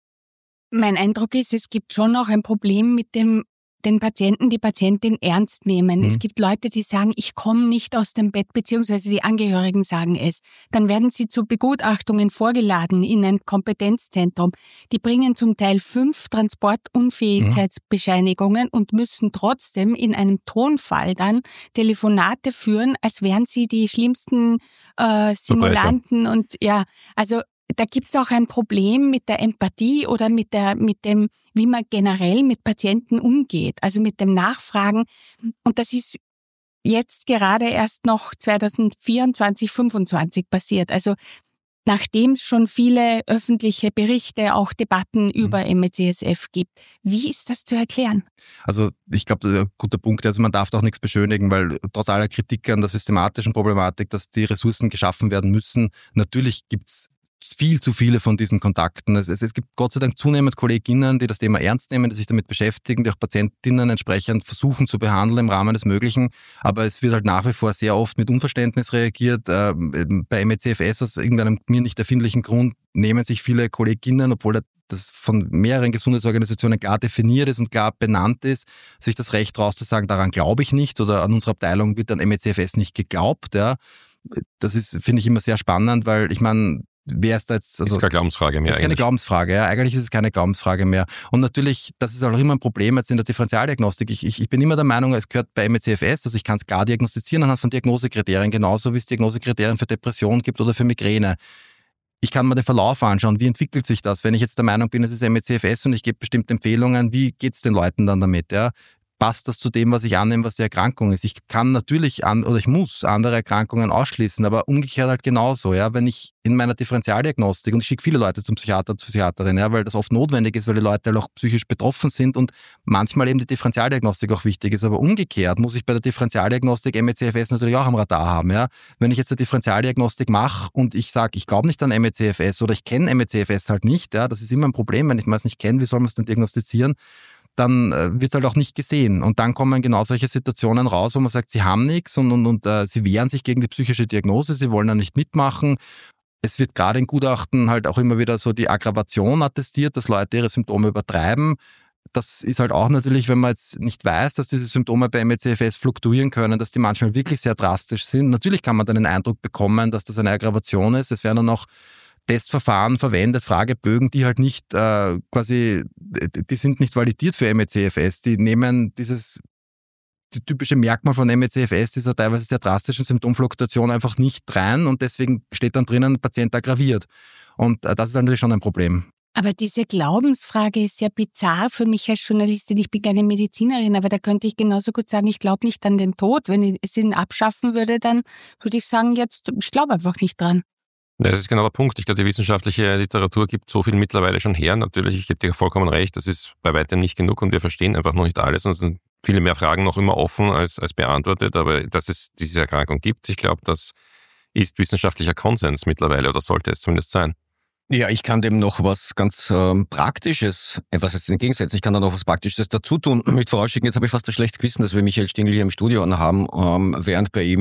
Mein Eindruck ist, es gibt schon noch ein Problem mit dem den Patienten, die Patientin ernst nehmen. Mhm. Es gibt Leute, die sagen, ich komme nicht aus dem Bett, beziehungsweise die Angehörigen sagen es. Dann werden sie zu Begutachtungen vorgeladen in ein Kompetenzzentrum. Die bringen zum Teil fünf Transportunfähigkeitsbescheinigungen mhm. und müssen trotzdem in einem Tonfall dann Telefonate führen, als wären sie die schlimmsten äh, Simulanten. Und ja, also da gibt's auch ein Problem mit der Empathie oder mit der, mit dem, wie man generell mit Patienten umgeht, also mit dem Nachfragen. Und das ist jetzt gerade erst noch zwanzig vierundzwanzig, fünfundzwanzig passiert. Also nachdem es schon viele öffentliche Berichte, auch Debatten mhm. über M E C S F gibt. Wie ist das zu erklären? Also ich glaube, das ist ein guter Punkt. Also man darf da auch nichts beschönigen, weil trotz aller Kritik an der systematischen Problematik, dass die Ressourcen geschaffen werden müssen, natürlich gibt's viel zu viele von diesen Kontakten. Es, es, es gibt Gott sei Dank zunehmend Kolleginnen, die das Thema ernst nehmen, die sich damit beschäftigen, die auch Patientinnen entsprechend versuchen zu behandeln im Rahmen des Möglichen. Aber es wird halt nach wie vor sehr oft mit Unverständnis reagiert. Äh, bei M E C F S aus irgendeinem mir nicht erfindlichen Grund nehmen sich viele Kolleginnen, obwohl das von mehreren Gesundheitsorganisationen klar definiert ist und klar benannt ist, sich das Recht raus zu sagen, daran glaube ich nicht oder an unserer Abteilung wird an M E C F S nicht geglaubt. Ja. Das ist, finde ich, immer sehr spannend, weil ich meine, wer ist da jetzt? Also, ist keine Glaubensfrage mehr. Das ist keine eigentlich. Glaubensfrage, ja. Eigentlich ist es keine Glaubensfrage mehr. Und natürlich, das ist auch immer ein Problem jetzt in der Differentialdiagnostik. Ich, ich, ich bin immer der Meinung, es gehört bei M E C F S, also ich kann es klar diagnostizieren anhand von Diagnosekriterien, genauso wie es Diagnosekriterien für Depression gibt oder für Migräne. Ich kann mir den Verlauf anschauen, wie entwickelt sich das? Wenn ich jetzt der Meinung bin, es ist M E C F S und ich gebe bestimmte Empfehlungen, wie geht's den Leuten dann damit? Ja? Passt das zu dem, was ich annehme, was die Erkrankung ist? Ich kann natürlich an, oder ich muss andere Erkrankungen ausschließen, aber umgekehrt halt genauso. Ja, wenn ich in meiner Differentialdiagnostik, und ich schicke viele Leute zum Psychiater, zur Psychiaterin, ja, weil das oft notwendig ist, weil die Leute halt auch psychisch betroffen sind und manchmal eben die Differentialdiagnostik auch wichtig ist. Aber umgekehrt muss ich bei der Differentialdiagnostik M E C F S natürlich auch am Radar haben. Ja, wenn ich jetzt eine Differentialdiagnostik mache und ich sage, ich glaube nicht an M E C F S oder ich kenne M E C F S halt nicht, ja, das ist immer ein Problem, wenn ich es nicht kenne, wie soll man es denn diagnostizieren? Dann äh, wird es halt auch nicht gesehen. Und dann kommen genau solche Situationen raus, wo man sagt, sie haben nichts und, und, und äh, sie wehren sich gegen die psychische Diagnose, sie wollen da nicht mitmachen. Es wird gerade in Gutachten halt auch immer wieder so die Aggravation attestiert, dass Leute ihre Symptome übertreiben. Das ist halt auch natürlich, wenn man jetzt nicht weiß, dass diese Symptome bei M E C F S fluktuieren können, dass die manchmal wirklich sehr drastisch sind. Natürlich kann man dann den Eindruck bekommen, dass das eine Aggravation ist. Es werden dann auch Testverfahren verwendet, Fragebögen, die halt nicht äh, quasi, die sind nicht validiert für M E C F S. Die nehmen dieses die typische Merkmal von M E C F S, dieser teilweise sehr drastischen Symptomfluktuation einfach nicht rein und deswegen steht dann drinnen, Patient aggraviert. Und äh, das ist natürlich schon ein Problem. Aber diese Glaubensfrage ist ja bizarr für mich als Journalistin. Ich bin keine Medizinerin, aber da könnte ich genauso gut sagen, ich glaube nicht an den Tod. Wenn ich es ihn abschaffen würde, dann würde ich sagen, jetzt, ich glaube einfach nicht dran. Ja, das ist genau der Punkt. Ich glaube, die wissenschaftliche Literatur gibt so viel mittlerweile schon her. Natürlich, ich gebe dir vollkommen recht, das ist bei weitem nicht genug und wir verstehen einfach noch nicht alles. Und es sind viele mehr Fragen noch immer offen als, als beantwortet. Aber dass es diese Erkrankung gibt, ich glaube, das ist wissenschaftlicher Konsens mittlerweile oder sollte es zumindest sein. Ja, ich kann dem noch was ganz ähm, Praktisches, etwas jetzt entgegensetzen, ich kann da noch was Praktisches dazu tun. Mit vorausschicken, jetzt habe ich fast ein schlechtes Gewissen, dass wir Michael Stingl hier im Studio haben, ähm, während bei ihm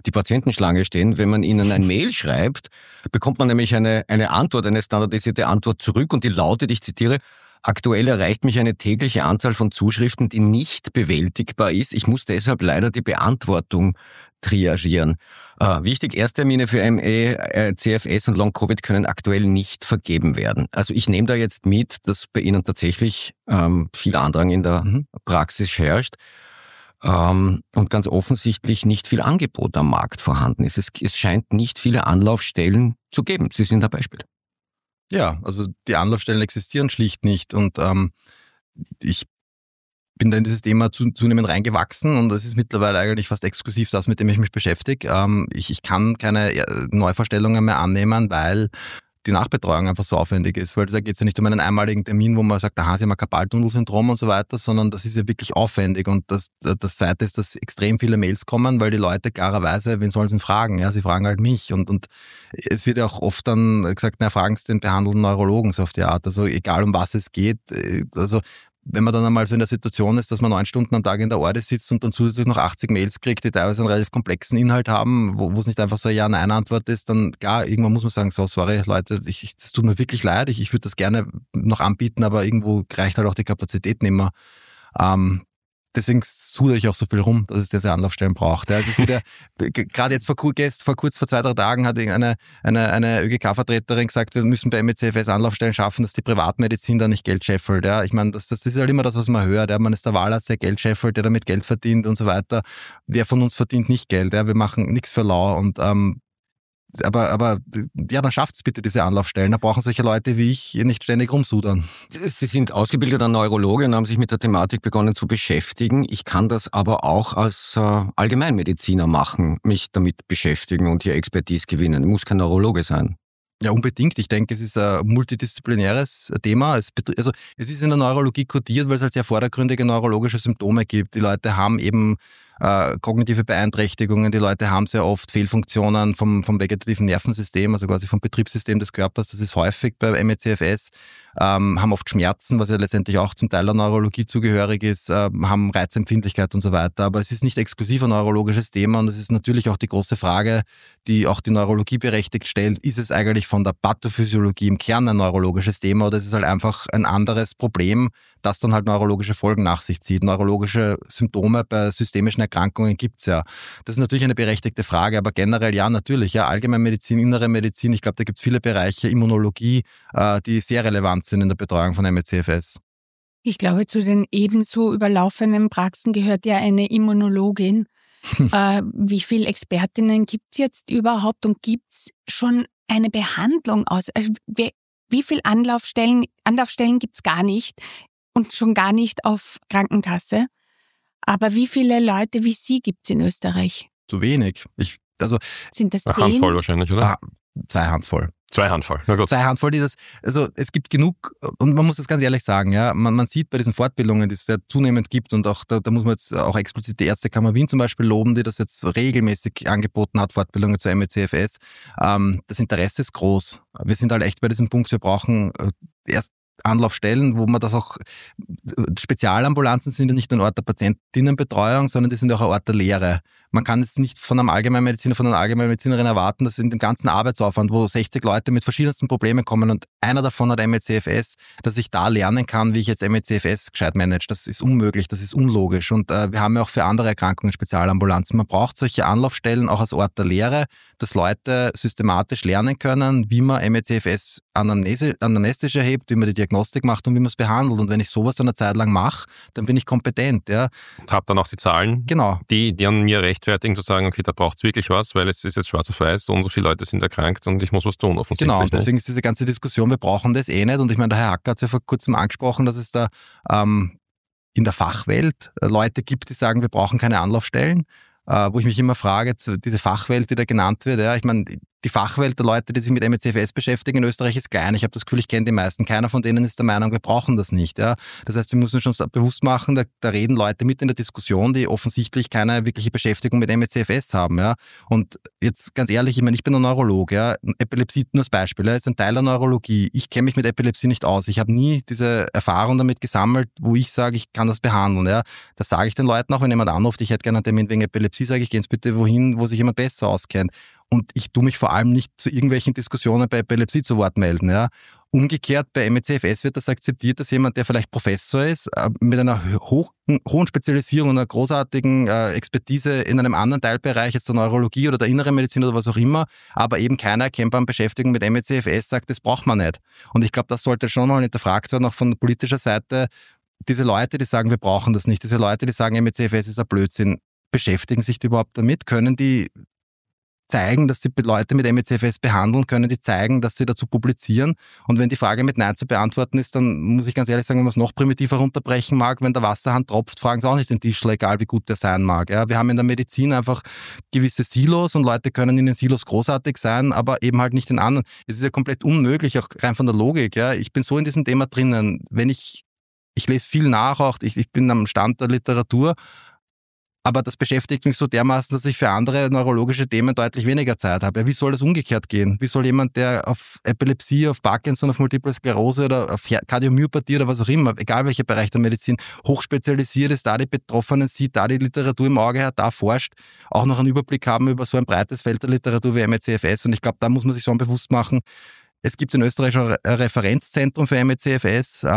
die Patientenschlange stehen. Wenn man ihnen ein Mail schreibt, bekommt man nämlich eine, eine Antwort, eine standardisierte Antwort zurück und die lautet, ich zitiere, aktuell erreicht mich eine tägliche Anzahl von Zuschriften, die nicht bewältigbar ist. Ich muss deshalb leider die Beantwortung triagieren. Äh, wichtig, Ersttermine für M E, äh, C F S und Long-Covid können aktuell nicht vergeben werden. Also ich nehme da jetzt mit, dass bei Ihnen tatsächlich ähm, viel Andrang in der mhm. Praxis herrscht ähm, und ganz offensichtlich nicht viel Angebot am Markt vorhanden ist. Es, es scheint nicht viele Anlaufstellen zu geben. Sie sind ein Beispiel. Ja, also die Anlaufstellen existieren schlicht nicht und ähm, ich bin da in dieses Thema zu, zunehmend reingewachsen und das ist mittlerweile eigentlich fast exklusiv das, mit dem ich mich beschäftige. Ähm, ich, ich kann keine Neuvorstellungen mehr annehmen, weil die Nachbetreuung einfach so aufwendig ist, weil da geht es ja nicht um einen einmaligen Termin, wo man sagt, aha, Sie haben ein Karpaltunnelsyndrom und so weiter, sondern das ist ja wirklich aufwendig und das, das Zweite ist, dass extrem viele Mails kommen, weil die Leute klarerweise, wen sollen sie fragen? Ja, sie fragen halt mich und, und es wird ja auch oft dann gesagt, na, fragen Sie den behandelnden Neurologen so auf die Art, also egal um was es geht, also wenn man dann einmal so in der Situation ist, dass man neun Stunden am Tag in der Orde sitzt und dann zusätzlich noch achtzig Mails kriegt, die teilweise einen relativ komplexen Inhalt haben, wo, wo es nicht einfach so eine Ja-Nein-Antwort ist, dann klar, irgendwann muss man sagen, so, sorry Leute, ich, ich, das tut mir wirklich leid, ich, ich würde das gerne noch anbieten, aber irgendwo reicht halt auch die Kapazität nicht mehr. Ähm, Deswegen suche ich auch so viel rum, dass es diese Anlaufstellen braucht. Ja, also es wieder, gerade jetzt vor, vor kurz vor zwei, drei Tagen hat eine, eine, eine ÖGK-Vertreterin gesagt, wir müssen bei M E C F S Anlaufstellen schaffen, dass die Privatmedizin da nicht Geld scheffelt. Ja, ich meine, das, das ist halt immer das, was man hört. Ja, man ist der Wahlarzt, der Geld scheffelt, der damit Geld verdient und so weiter. Wer von uns verdient nicht Geld? Ja, wir machen nichts für lau und ähm, Aber, aber ja, dann schafft's bitte diese Anlaufstellen. Da brauchen solche Leute wie ich nicht ständig rumsudern. Sie sind ausgebildeter Neurologe und haben sich mit der Thematik begonnen zu beschäftigen. Ich kann das aber auch als äh, Allgemeinmediziner machen, mich damit beschäftigen und hier Expertise gewinnen. Ich muss kein Neurologe sein. Ja, unbedingt. Ich denke, es ist ein multidisziplinäres Thema. Es, betri- also, es ist in der Neurologie kodiert, weil es halt sehr vordergründige neurologische Symptome gibt. Die Leute haben eben äh, kognitive Beeinträchtigungen, die Leute haben sehr oft Fehlfunktionen vom, vom vegetativen Nervensystem, also quasi vom Betriebssystem des Körpers. Das ist häufig bei M E C F S. Ähm, haben oft Schmerzen, was ja letztendlich auch zum Teil der Neurologie zugehörig ist, äh, haben Reizempfindlichkeit und so weiter. Aber es ist nicht exklusiv ein neurologisches Thema und es ist natürlich auch die große Frage, die auch die Neurologie berechtigt stellt, ist es eigentlich von der Pathophysiologie im Kern ein neurologisches Thema oder ist es halt einfach ein anderes Problem, das dann halt neurologische Folgen nach sich zieht. Neurologische Symptome bei systemischen Erkrankungen gibt's ja. Das ist natürlich eine berechtigte Frage, aber generell ja, natürlich. Ja, Allgemeinmedizin, innere Medizin, ich glaube, da gibt's viele Bereiche, Immunologie, äh, die sehr relevant sind in der Betreuung von M E C F S. Ich glaube, zu den ebenso überlaufenden Praxen gehört ja eine Immunologin. äh, wie viele Expertinnen gibt's jetzt überhaupt und gibt's schon eine Behandlung aus? Also, wie, wie viele Anlaufstellen, Anlaufstellen gibt's gar nicht und schon gar nicht auf Krankenkasse? Aber wie viele Leute wie Sie gibt's in Österreich? Zu wenig. Ich, also, Sind das Eine zehn? Handvoll wahrscheinlich, oder? Ah, zwei Handvoll. Zwei Handvoll, na gut. Zwei Handvoll dieses, also es gibt genug, und man muss das ganz ehrlich sagen, ja, man, man sieht bei diesen Fortbildungen, die es ja zunehmend gibt und auch, da, da muss man jetzt auch explizit die Ärztekammer Wien zum Beispiel loben, die das jetzt regelmäßig angeboten hat, Fortbildungen zur M E C F S. Ähm, das Interesse ist groß. Wir sind halt echt bei diesem Punkt, wir brauchen äh, erst Anlaufstellen, wo man das auch, Spezialambulanzen sind ja nicht ein Ort der Patientinnenbetreuung, sondern die sind auch ein Ort der Lehre. Man kann jetzt nicht von einem Allgemeinmediziner, von einer Allgemeinmedizinerin erwarten, dass in dem ganzen Arbeitsaufwand, wo sechzig Leute mit verschiedensten Problemen kommen und einer davon hat M E C F S, dass ich da lernen kann, wie ich jetzt M E C F S gescheit manage. Das ist unmöglich, das ist unlogisch und äh, wir haben ja auch für andere Erkrankungen Spezialambulanzen. Man braucht solche Anlaufstellen auch als Ort der Lehre, dass Leute systematisch lernen können, wie man M E C F S anamnestisch erhebt, wie man die Diagnostik macht und wie man es behandelt. Und wenn ich sowas eine Zeit lang mache, dann bin ich kompetent. Ja. Und habe dann auch die Zahlen, genau. die, die an mir rechtfertigen, zu sagen, okay, da braucht es wirklich was, weil es ist jetzt schwarz auf weiß, so und so viele Leute sind erkrankt und ich muss was tun offensichtlich. Genau, und deswegen ist diese ganze Diskussion, wir brauchen das eh nicht. Und ich meine, der Herr Hacker hat es ja vor kurzem angesprochen, dass es da ähm, in der Fachwelt Leute gibt, die sagen, wir brauchen keine Anlaufstellen. Äh, wo ich mich immer frage, diese Fachwelt, die da genannt wird, ja, ich meine, die Fachwelt der Leute, die sich mit M E C F S beschäftigen in Österreich ist klein. Ich habe das Gefühl, ich kenne die meisten. Keiner von denen ist der Meinung, wir brauchen das nicht. Ja. Das heißt, wir müssen uns schon bewusst machen, da, da reden Leute mit in der Diskussion, die offensichtlich keine wirkliche Beschäftigung mit M E C F S haben. Ja. Und jetzt ganz ehrlich, ich meine, ich bin ein Neurolog. Ja. Epilepsie nur als Beispiel, ja, ist ein Teil der Neurologie. Ich kenne mich mit Epilepsie nicht aus. Ich habe nie diese Erfahrung damit gesammelt, wo ich sage, ich kann das behandeln. Ja. Das sage ich den Leuten auch, wenn jemand anruft, ich hätte gerne einen Termin wegen Epilepsie, sage ich, gehen Sie bitte wohin, wo sich jemand besser auskennt. Und ich tue mich vor allem nicht zu irgendwelchen Diskussionen bei Epilepsie zu Wort melden. Ja. Umgekehrt, bei M E C F S wird das akzeptiert, dass jemand, der vielleicht Professor ist, mit einer hoch, hohen Spezialisierung und einer großartigen äh, Expertise in einem anderen Teilbereich, jetzt der Neurologie oder der inneren Medizin oder was auch immer, aber eben keiner erkennbaren Beschäftigung mit M E C F S sagt, das braucht man nicht. Und ich glaube, das sollte schon mal hinterfragt werden, auch von politischer Seite. Diese Leute, die sagen, wir brauchen das nicht, diese Leute, die sagen, M E C F S ist ein Blödsinn, beschäftigen sich die überhaupt damit? Können die zeigen, dass sie Leute mit M E C F S behandeln, können die zeigen, dass sie dazu publizieren? Und wenn die Frage mit Nein zu beantworten ist, dann muss ich ganz ehrlich sagen, wenn man es noch primitiver runterbrechen mag, wenn der Wasserhahn tropft, fragen sie auch nicht den Tischler, egal wie gut der sein mag. Ja, wir haben in der Medizin einfach gewisse Silos und Leute können in den Silos großartig sein, aber eben halt nicht in anderen. Es ist ja komplett unmöglich, auch rein von der Logik. Ja, ich bin so in diesem Thema drinnen. Wenn ich, ich lese viel nach, auch ich, ich bin am Stand der Literatur, aber das beschäftigt mich so dermaßen, dass ich für andere neurologische Themen deutlich weniger Zeit habe. Ja, wie soll das umgekehrt gehen? Wie soll jemand, der auf Epilepsie, auf Parkinson, auf Multiple Sklerose oder auf Kardiomyopathie oder was auch immer, egal welcher Bereich der Medizin, hochspezialisiert ist, da die Betroffenen sieht, da die Literatur im Auge hat, da forscht, auch noch einen Überblick haben über so ein breites Feld der Literatur wie M E C F S. Und ich glaube, da muss man sich schon bewusst machen, es gibt in Österreich ein Referenzzentrum für M E C F S.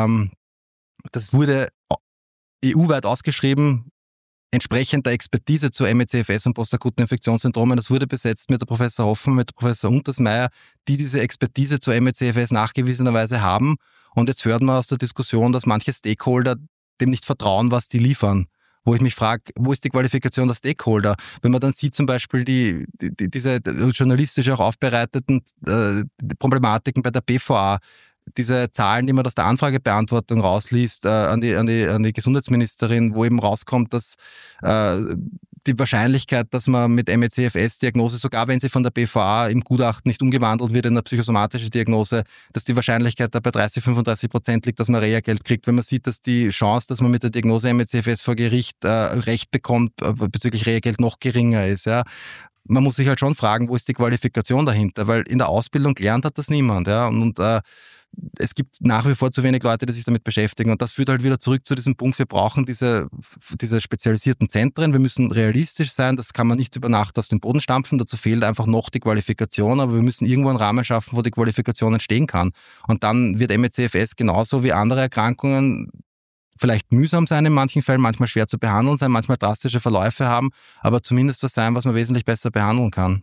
Das wurde E U-weit ausgeschrieben, entsprechend der Expertise zu M E C F S und postakuten Infektionssyndromen. Das wurde besetzt mit der Professor Hoffmann, mit der Professor Untersmeier, die diese Expertise zu M E C F S nachgewiesenerweise haben. Und jetzt hört man aus der Diskussion, dass manche Stakeholder dem nicht vertrauen, was die liefern. Wo ich mich frage, wo ist die Qualifikation der Stakeholder? Wenn man dann sieht zum Beispiel die, die diese journalistisch auch aufbereiteten äh, Problematiken bei der B V A, diese Zahlen, die man aus der Anfragebeantwortung rausliest äh, an, die, an, die, an die Gesundheitsministerin, wo eben rauskommt, dass äh, die Wahrscheinlichkeit, dass man mit M E C F S-Diagnose, sogar wenn sie von der B V A im Gutachten nicht umgewandelt wird in eine psychosomatische Diagnose, dass die Wahrscheinlichkeit da bei dreißig, fünfunddreißig Prozent liegt, dass man Reha-Geld kriegt. Wenn man sieht, dass die Chance, dass man mit der Diagnose M E C F S vor Gericht äh, Recht bekommt, äh, bezüglich Reha-Geld noch geringer ist, ja. Man muss sich halt schon fragen, wo ist die Qualifikation dahinter, weil in der Ausbildung gelernt hat das niemand, ja. Und, und äh, es gibt nach wie vor zu wenig Leute, die sich damit beschäftigen. Und das führt halt wieder zurück zu diesem Punkt, wir brauchen diese, diese spezialisierten Zentren. Wir müssen realistisch sein, das kann man nicht über Nacht aus dem Boden stampfen. Dazu fehlt einfach noch die Qualifikation, aber wir müssen irgendwo einen Rahmen schaffen, wo die Qualifikation entstehen kann. Und dann wird M E C F S genauso wie andere Erkrankungen vielleicht mühsam sein in manchen Fällen, manchmal schwer zu behandeln sein, manchmal drastische Verläufe haben, aber zumindest was sein, was man wesentlich besser behandeln kann.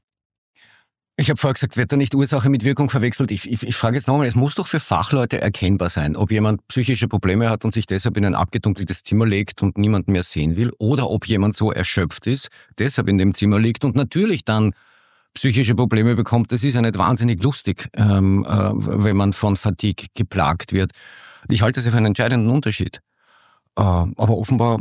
Ich habe vorher gesagt, wird da nicht Ursache mit Wirkung verwechselt? Ich, ich, ich frage jetzt nochmal, es muss doch für Fachleute erkennbar sein, ob jemand psychische Probleme hat und sich deshalb in ein abgedunkeltes Zimmer legt und niemanden mehr sehen will, oder ob jemand so erschöpft ist, deshalb in dem Zimmer liegt und natürlich dann psychische Probleme bekommt. Das ist ja nicht wahnsinnig lustig, ähm, äh, wenn man von Fatigue geplagt wird. Ich halte das für einen entscheidenden Unterschied. Äh, aber offenbar...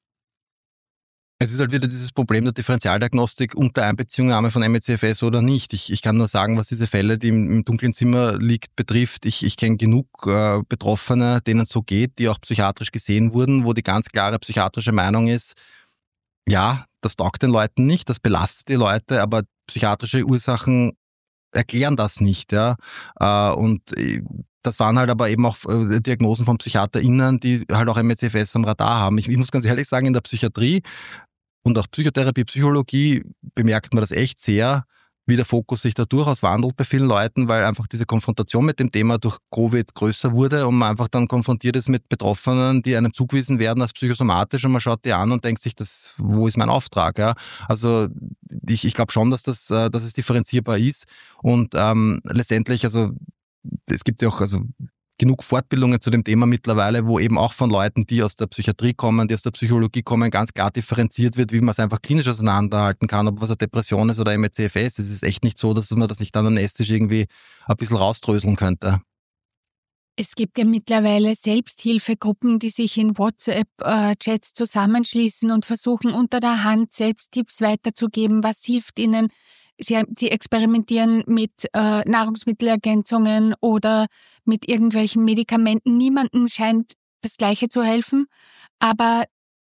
Es ist halt wieder dieses Problem der Differentialdiagnostik unter Einbeziehungnahme von M E C F S oder nicht. Ich, ich kann nur sagen, was diese Fälle, die im, im dunklen Zimmer liegt, betrifft. Ich, ich kenne genug äh, Betroffene, denen es so geht, die auch psychiatrisch gesehen wurden, wo die ganz klare psychiatrische Meinung ist, ja, das taugt den Leuten nicht, das belastet die Leute, aber psychiatrische Ursachen erklären das nicht. Ja. Äh, und das waren halt aber eben auch äh, Diagnosen von PsychiaterInnen, die halt auch M E C F S am Radar haben. Ich, ich muss ganz ehrlich sagen, in der Psychiatrie und auch Psychotherapie, Psychologie bemerkt man das echt sehr, wie der Fokus sich da durchaus wandelt bei vielen Leuten, weil einfach diese Konfrontation mit dem Thema durch Covid größer wurde und man einfach dann konfrontiert ist mit Betroffenen, die einem zugewiesen werden als psychosomatisch und man schaut die an und denkt sich, das, wo ist mein Auftrag? Ja? Also ich, ich glaube schon, dass, das, dass es differenzierbar ist und ähm, letztendlich, also es gibt ja auch also genug Fortbildungen zu dem Thema mittlerweile, wo eben auch von Leuten, die aus der Psychiatrie kommen, die aus der Psychologie kommen, ganz klar differenziert wird, wie man es einfach klinisch auseinanderhalten kann, ob was eine Depression ist oder M E C F S. Es ist echt nicht so, dass man das sich dann am Esstisch irgendwie ein bisschen rausdröseln könnte. Es gibt ja mittlerweile Selbsthilfegruppen, die sich in WhatsApp-Chats zusammenschließen und versuchen unter der Hand selbst Tipps weiterzugeben, was hilft ihnen, sie, sie experimentieren mit äh, Nahrungsmittelergänzungen oder mit irgendwelchen Medikamenten. Niemandem scheint das Gleiche zu helfen, aber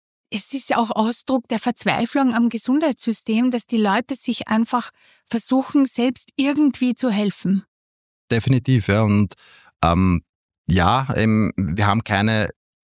es ist auch Ausdruck der Verzweiflung am Gesundheitssystem, dass die Leute sich einfach versuchen, selbst irgendwie zu helfen. Definitiv, ja. Und ähm, ja, ähm, wir haben keine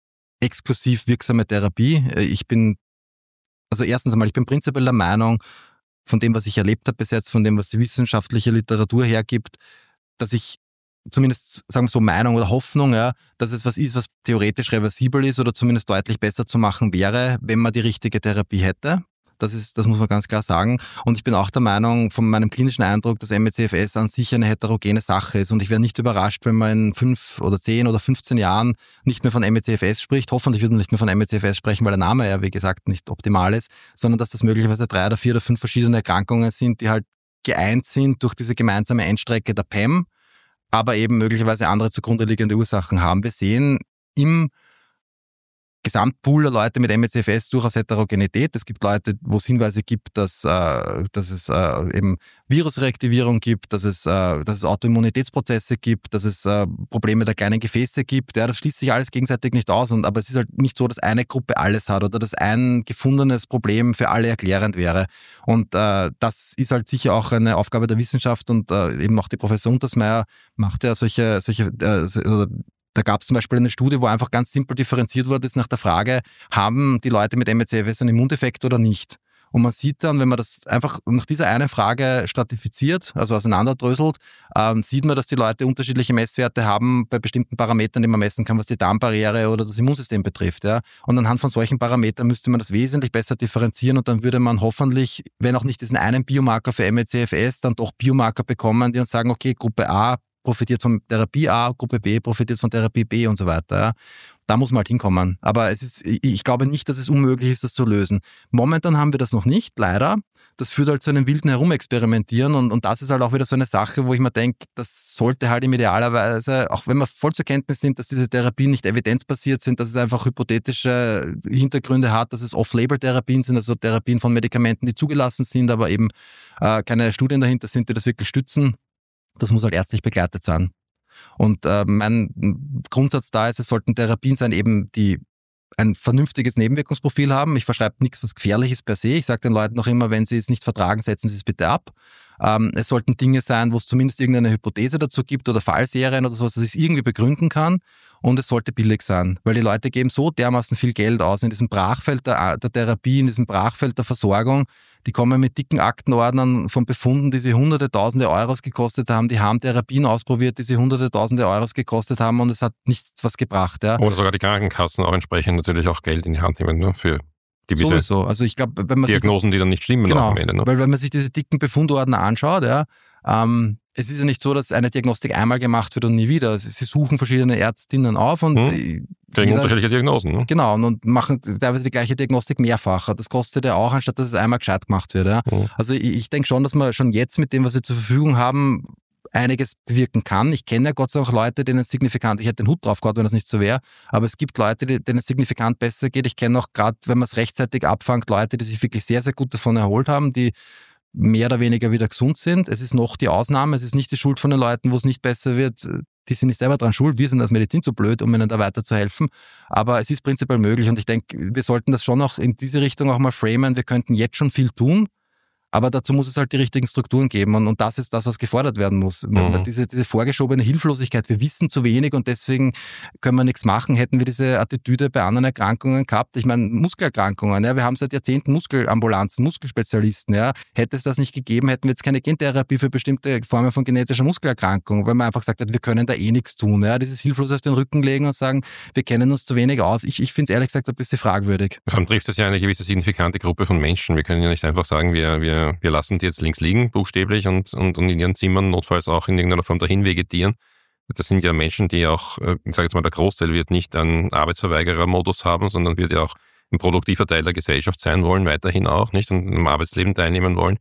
exklusiv wirksame Therapie. Ich bin, also erstens einmal, ich bin prinzipiell der Meinung, von dem, was ich erlebt habe bis jetzt, von dem, was die wissenschaftliche Literatur hergibt, dass ich zumindest, sagen wir so, Meinung oder Hoffnung, ja, dass es was ist, was theoretisch reversibel ist oder zumindest deutlich besser zu machen wäre, wenn man die richtige Therapie hätte. Das ist, das muss man ganz klar sagen. Und ich bin auch der Meinung, von meinem klinischen Eindruck, dass M E C F S an sich eine heterogene Sache ist. Und ich wäre nicht überrascht, wenn man in fünf oder zehn oder fünfzehn Jahren nicht mehr von M E C F S spricht. Hoffentlich wird man nicht mehr von M E C F S sprechen, weil der Name ja, wie gesagt, nicht optimal ist, sondern dass das möglicherweise drei oder vier oder fünf verschiedene Erkrankungen sind, die halt geeint sind durch diese gemeinsame Endstrecke der P E M, aber eben möglicherweise andere zugrunde liegende Ursachen haben. Wir sehen im Gesamtpool der Leute mit M E C F S durchaus Heterogenität. Es gibt Leute, wo es Hinweise gibt, dass, äh, dass es äh, eben Virusreaktivierung gibt, dass es, äh, dass es Autoimmunitätsprozesse gibt, dass es äh, Probleme der kleinen Gefäße gibt. Ja, das schließt sich alles gegenseitig nicht aus. Und, aber es ist halt nicht so, dass eine Gruppe alles hat oder dass ein gefundenes Problem für alle erklärend wäre. Und äh, das ist halt sicher auch eine Aufgabe der Wissenschaft und äh, eben auch die Professor Untersmeier macht ja solche, solche äh, so, Da gab es zum Beispiel eine Studie, wo einfach ganz simpel differenziert wurde, ist nach der Frage, haben die Leute mit M E C F S einen Immundefekt oder nicht? Und man sieht dann, wenn man das einfach nach dieser einen Frage stratifiziert, also auseinanderdröselt, ähm, sieht man, dass die Leute unterschiedliche Messwerte haben bei bestimmten Parametern, die man messen kann, was die Darmbarriere oder das Immunsystem betrifft. Ja? Und anhand von solchen Parametern müsste man das wesentlich besser differenzieren und dann würde man hoffentlich, wenn auch nicht diesen einen Biomarker für M E C F S, dann doch Biomarker bekommen, die uns sagen, okay, Gruppe A profitiert von Therapie A, Gruppe B profitiert von Therapie B und so weiter. Ja. Da muss man halt hinkommen. Aber es ist, ich glaube nicht, dass es unmöglich ist, das zu lösen. Momentan haben wir das noch nicht, leider. Das führt halt zu einem wilden Herumexperimentieren und, und das ist halt auch wieder so eine Sache, wo ich mir denke, das sollte halt im idealerweise, auch wenn man voll zur Kenntnis nimmt, dass diese Therapien nicht evidenzbasiert sind, dass es einfach hypothetische Hintergründe hat, dass es Off-Label-Therapien sind, also Therapien von Medikamenten, die zugelassen sind, aber eben äh, keine Studien dahinter sind, die das wirklich stützen. Das muss halt ärztlich begleitet sein. Und äh, mein Grundsatz da ist, es sollten Therapien sein, eben die ein vernünftiges Nebenwirkungsprofil haben. Ich verschreibe nichts, was gefährlich ist per se. Ich sage den Leuten noch immer, wenn sie es nicht vertragen, setzen sie es bitte ab. Ähm, es sollten Dinge sein, wo es zumindest irgendeine Hypothese dazu gibt oder Fallserien oder sowas, dass ich es irgendwie begründen kann. Und es sollte billig sein, weil die Leute geben so dermaßen viel Geld aus in diesem Brachfeld der, der Therapie, in diesem Brachfeld der Versorgung. Die kommen mit dicken Aktenordnern von Befunden, die sie hunderte, tausende Euros gekostet haben. Die haben Therapien ausprobiert, die sie hunderte, tausende Euros gekostet haben und es hat nichts was gebracht. Ja. Oder sogar die Krankenkassen auch entsprechend natürlich auch Geld in die Hand nehmen, ne, für gewisse Sowieso. Also ich glaube, wenn man Diagnosen, sich das, die dann nicht stimmen. genau, auch am Ende, ne? Weil wenn man sich diese dicken Befundordner anschaut, ja, ähm, es ist ja nicht so, dass eine Diagnostik einmal gemacht wird und nie wieder. Sie suchen verschiedene Ärztinnen auf und hm. kriegen jeder, unterschiedliche Diagnosen. Ne? Genau, und machen teilweise die gleiche Diagnostik mehrfach. Das kostet ja auch, anstatt dass es einmal gescheit gemacht wird. Ja. Hm. Also ich, ich denke schon, dass man schon jetzt mit dem, was wir zur Verfügung haben, einiges bewirken kann. Ich kenne ja Gott sei Dank Leute, denen es signifikant, ich hätte den Hut drauf gehabt, wenn das nicht so wäre, aber es gibt Leute, denen es signifikant besser geht. Ich kenne auch gerade, wenn man es rechtzeitig abfängt, Leute, die sich wirklich sehr, sehr gut davon erholt haben, die mehr oder weniger wieder gesund sind. Es ist noch die Ausnahme, es ist nicht die Schuld von den Leuten, wo es nicht besser wird. Die sind nicht selber dran schuld, wir sind als Medizin zu blöd, um ihnen da weiterzuhelfen. Aber es ist prinzipiell möglich und ich denke, wir sollten das schon auch in diese Richtung auch mal framen. Wir könnten jetzt schon viel tun, aber dazu muss es halt die richtigen Strukturen geben und, und das ist das, was gefordert werden muss. Mhm. Diese, diese vorgeschobene Hilflosigkeit, wir wissen zu wenig und deswegen können wir nichts machen, hätten wir diese Attitüde bei anderen Erkrankungen gehabt. Ich meine, Muskelerkrankungen, ja, wir haben seit Jahrzehnten Muskelambulanzen, Muskelspezialisten. Ja. Hätte es das nicht gegeben, hätten wir jetzt keine Gentherapie für bestimmte Formen von genetischer Muskelerkrankung, weil man einfach sagt hat, wir können da eh nichts tun. Ja. Dieses hilflos auf den Rücken legen und sagen, wir kennen uns zu wenig aus. Ich, ich finde es ehrlich gesagt ein bisschen fragwürdig. Vor allem trifft es ja eine gewisse signifikante Gruppe von Menschen. Wir können ja nicht einfach sagen, wir, wir Wir lassen die jetzt links liegen, buchstäblich, und, und, und in ihren Zimmern notfalls auch in irgendeiner Form dahin vegetieren. Das sind ja Menschen, die auch, ich sage jetzt mal, der Großteil wird nicht einen Arbeitsverweigerer-Modus haben, sondern wird ja auch ein produktiver Teil der Gesellschaft sein wollen, weiterhin auch, nicht, und im Arbeitsleben teilnehmen wollen.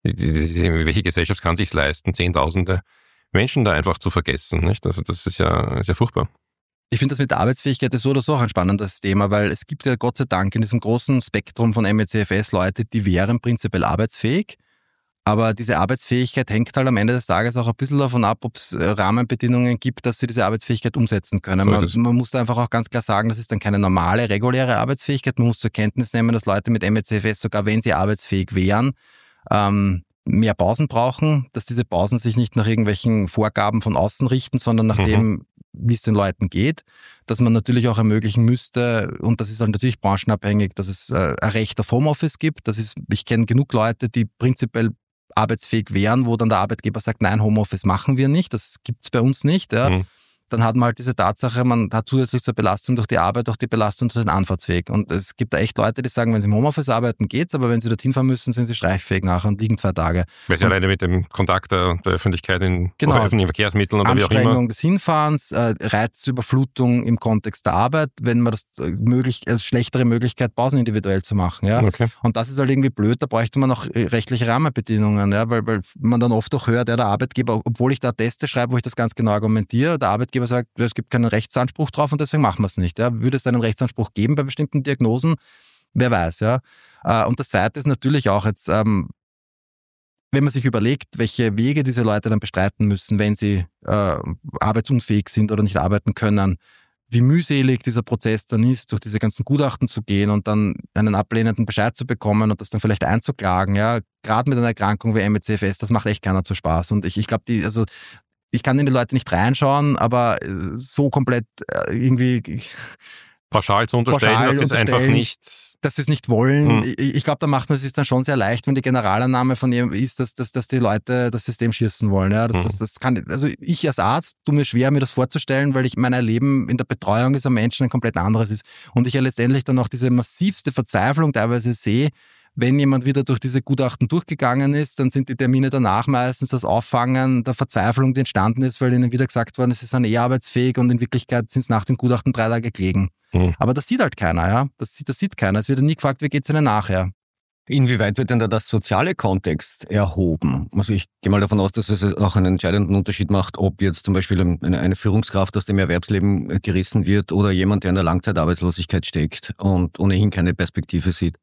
Welche Gesellschaft kann sich leisten, Zehntausende Menschen da einfach zu vergessen, nicht? Also das ist ja, ist ja furchtbar. Ich finde das mit der Arbeitsfähigkeit ist so oder so auch ein spannendes Thema, weil es gibt ja Gott sei Dank in diesem großen Spektrum von M E C F S Leute, die wären prinzipiell arbeitsfähig, Aber diese Arbeitsfähigkeit hängt halt am Ende des Tages auch ein bisschen davon ab, ob es Rahmenbedingungen gibt, dass sie diese Arbeitsfähigkeit umsetzen können. So man, ist es. man muss da einfach auch ganz klar sagen, das ist dann keine normale, reguläre Arbeitsfähigkeit. Man muss zur Kenntnis nehmen, dass Leute mit M E C F S, sogar wenn sie arbeitsfähig wären, ähm, mehr Pausen brauchen, dass diese Pausen sich nicht nach irgendwelchen Vorgaben von außen richten, sondern nach Mhm. dem, wie es den Leuten geht, dass man natürlich auch ermöglichen müsste, und das ist halt natürlich branchenabhängig, dass es äh, ein Recht auf Homeoffice gibt. Das ist, ich kenne genug Leute, die prinzipiell arbeitsfähig wären, wo dann der Arbeitgeber sagt, nein, Homeoffice machen wir nicht, das gibt's bei uns nicht. Ja. Mhm. Dann hat man halt diese Tatsache, man hat zusätzlich zur Belastung durch die Arbeit auch die Belastung durch den Anfahrtsweg. Und es gibt da echt Leute, die sagen, wenn sie im Homeoffice arbeiten, geht's, aber wenn sie dorthin fahren müssen, sind sie streichfähig nachher und liegen zwei Tage. Weil sie Und alleine mit dem Kontakt der, der Öffentlichkeit in Genau. auf öffentlichen Verkehrsmitteln oder wie auch immer. Anstrengung des Hinfahrens, äh, Reizüberflutung im Kontext der Arbeit, wenn man das äh, möglich, als schlechtere Möglichkeit, Pausen individuell zu machen. Ja. Okay. Und das ist halt irgendwie blöd, da bräuchte man noch äh, rechtliche Rahmenbedingungen, ja, weil, weil man dann oft auch hört, ja, der Arbeitgeber, obwohl ich da Teste schreibe, wo ich das ganz genau argumentiere, der Arbeitgeber sagt, es gibt keinen Rechtsanspruch drauf und deswegen machen wir es nicht. Ja. Würde es einen Rechtsanspruch geben bei bestimmten Diagnosen? Wer weiß, ja. Äh, und das Zweite ist natürlich auch jetzt, ähm, wenn man sich überlegt, welche Wege diese Leute dann bestreiten müssen, wenn sie äh, arbeitsunfähig sind oder nicht arbeiten können, wie mühselig dieser Prozess dann ist, durch diese ganzen Gutachten zu gehen und dann einen ablehnenden Bescheid zu bekommen und das dann vielleicht einzuklagen, ja, gerade mit einer Erkrankung wie M E C F S, das macht echt keiner zu Spaß. Und ich, ich glaube, die, also ich kann in die Leute nicht reinschauen, aber so komplett äh, irgendwie Pauschal zu unterstellen, Pauschal dass sie es einfach unterstellen, nicht... dass sie es nicht wollen. Hm. Ich, ich glaube, da macht man es sich dann schon sehr leicht, wenn die Generalannahme von ihm ist, dass, dass, dass die Leute das System schießen wollen. Ja, das, Hm. das, das kann, also ich als Arzt tue mir schwer, mir das vorzustellen, weil ich mein Erleben in der Betreuung dieser Menschen ein komplett anderes ist. Und ich ja letztendlich dann auch diese massivste Verzweiflung teilweise sehe, wenn jemand wieder durch diese Gutachten durchgegangen ist, dann sind die Termine danach meistens das Auffangen der Verzweiflung, die entstanden ist, weil ihnen wieder gesagt worden ist, sie sind eh arbeitsfähig und in Wirklichkeit sind es nach dem Gutachten drei Tage gelegen. Mhm. Aber das sieht halt keiner, ja. Das sieht, das sieht keiner. Es wird ja nie gefragt, wie geht's ihnen nachher? Inwieweit wird denn da das soziale Kontext erhoben? Also ich gehe mal davon aus, dass es auch einen entscheidenden Unterschied macht, ob jetzt zum Beispiel eine, eine Führungskraft aus dem Erwerbsleben gerissen wird oder jemand, der in der Langzeitarbeitslosigkeit steckt und ohnehin keine Perspektive sieht.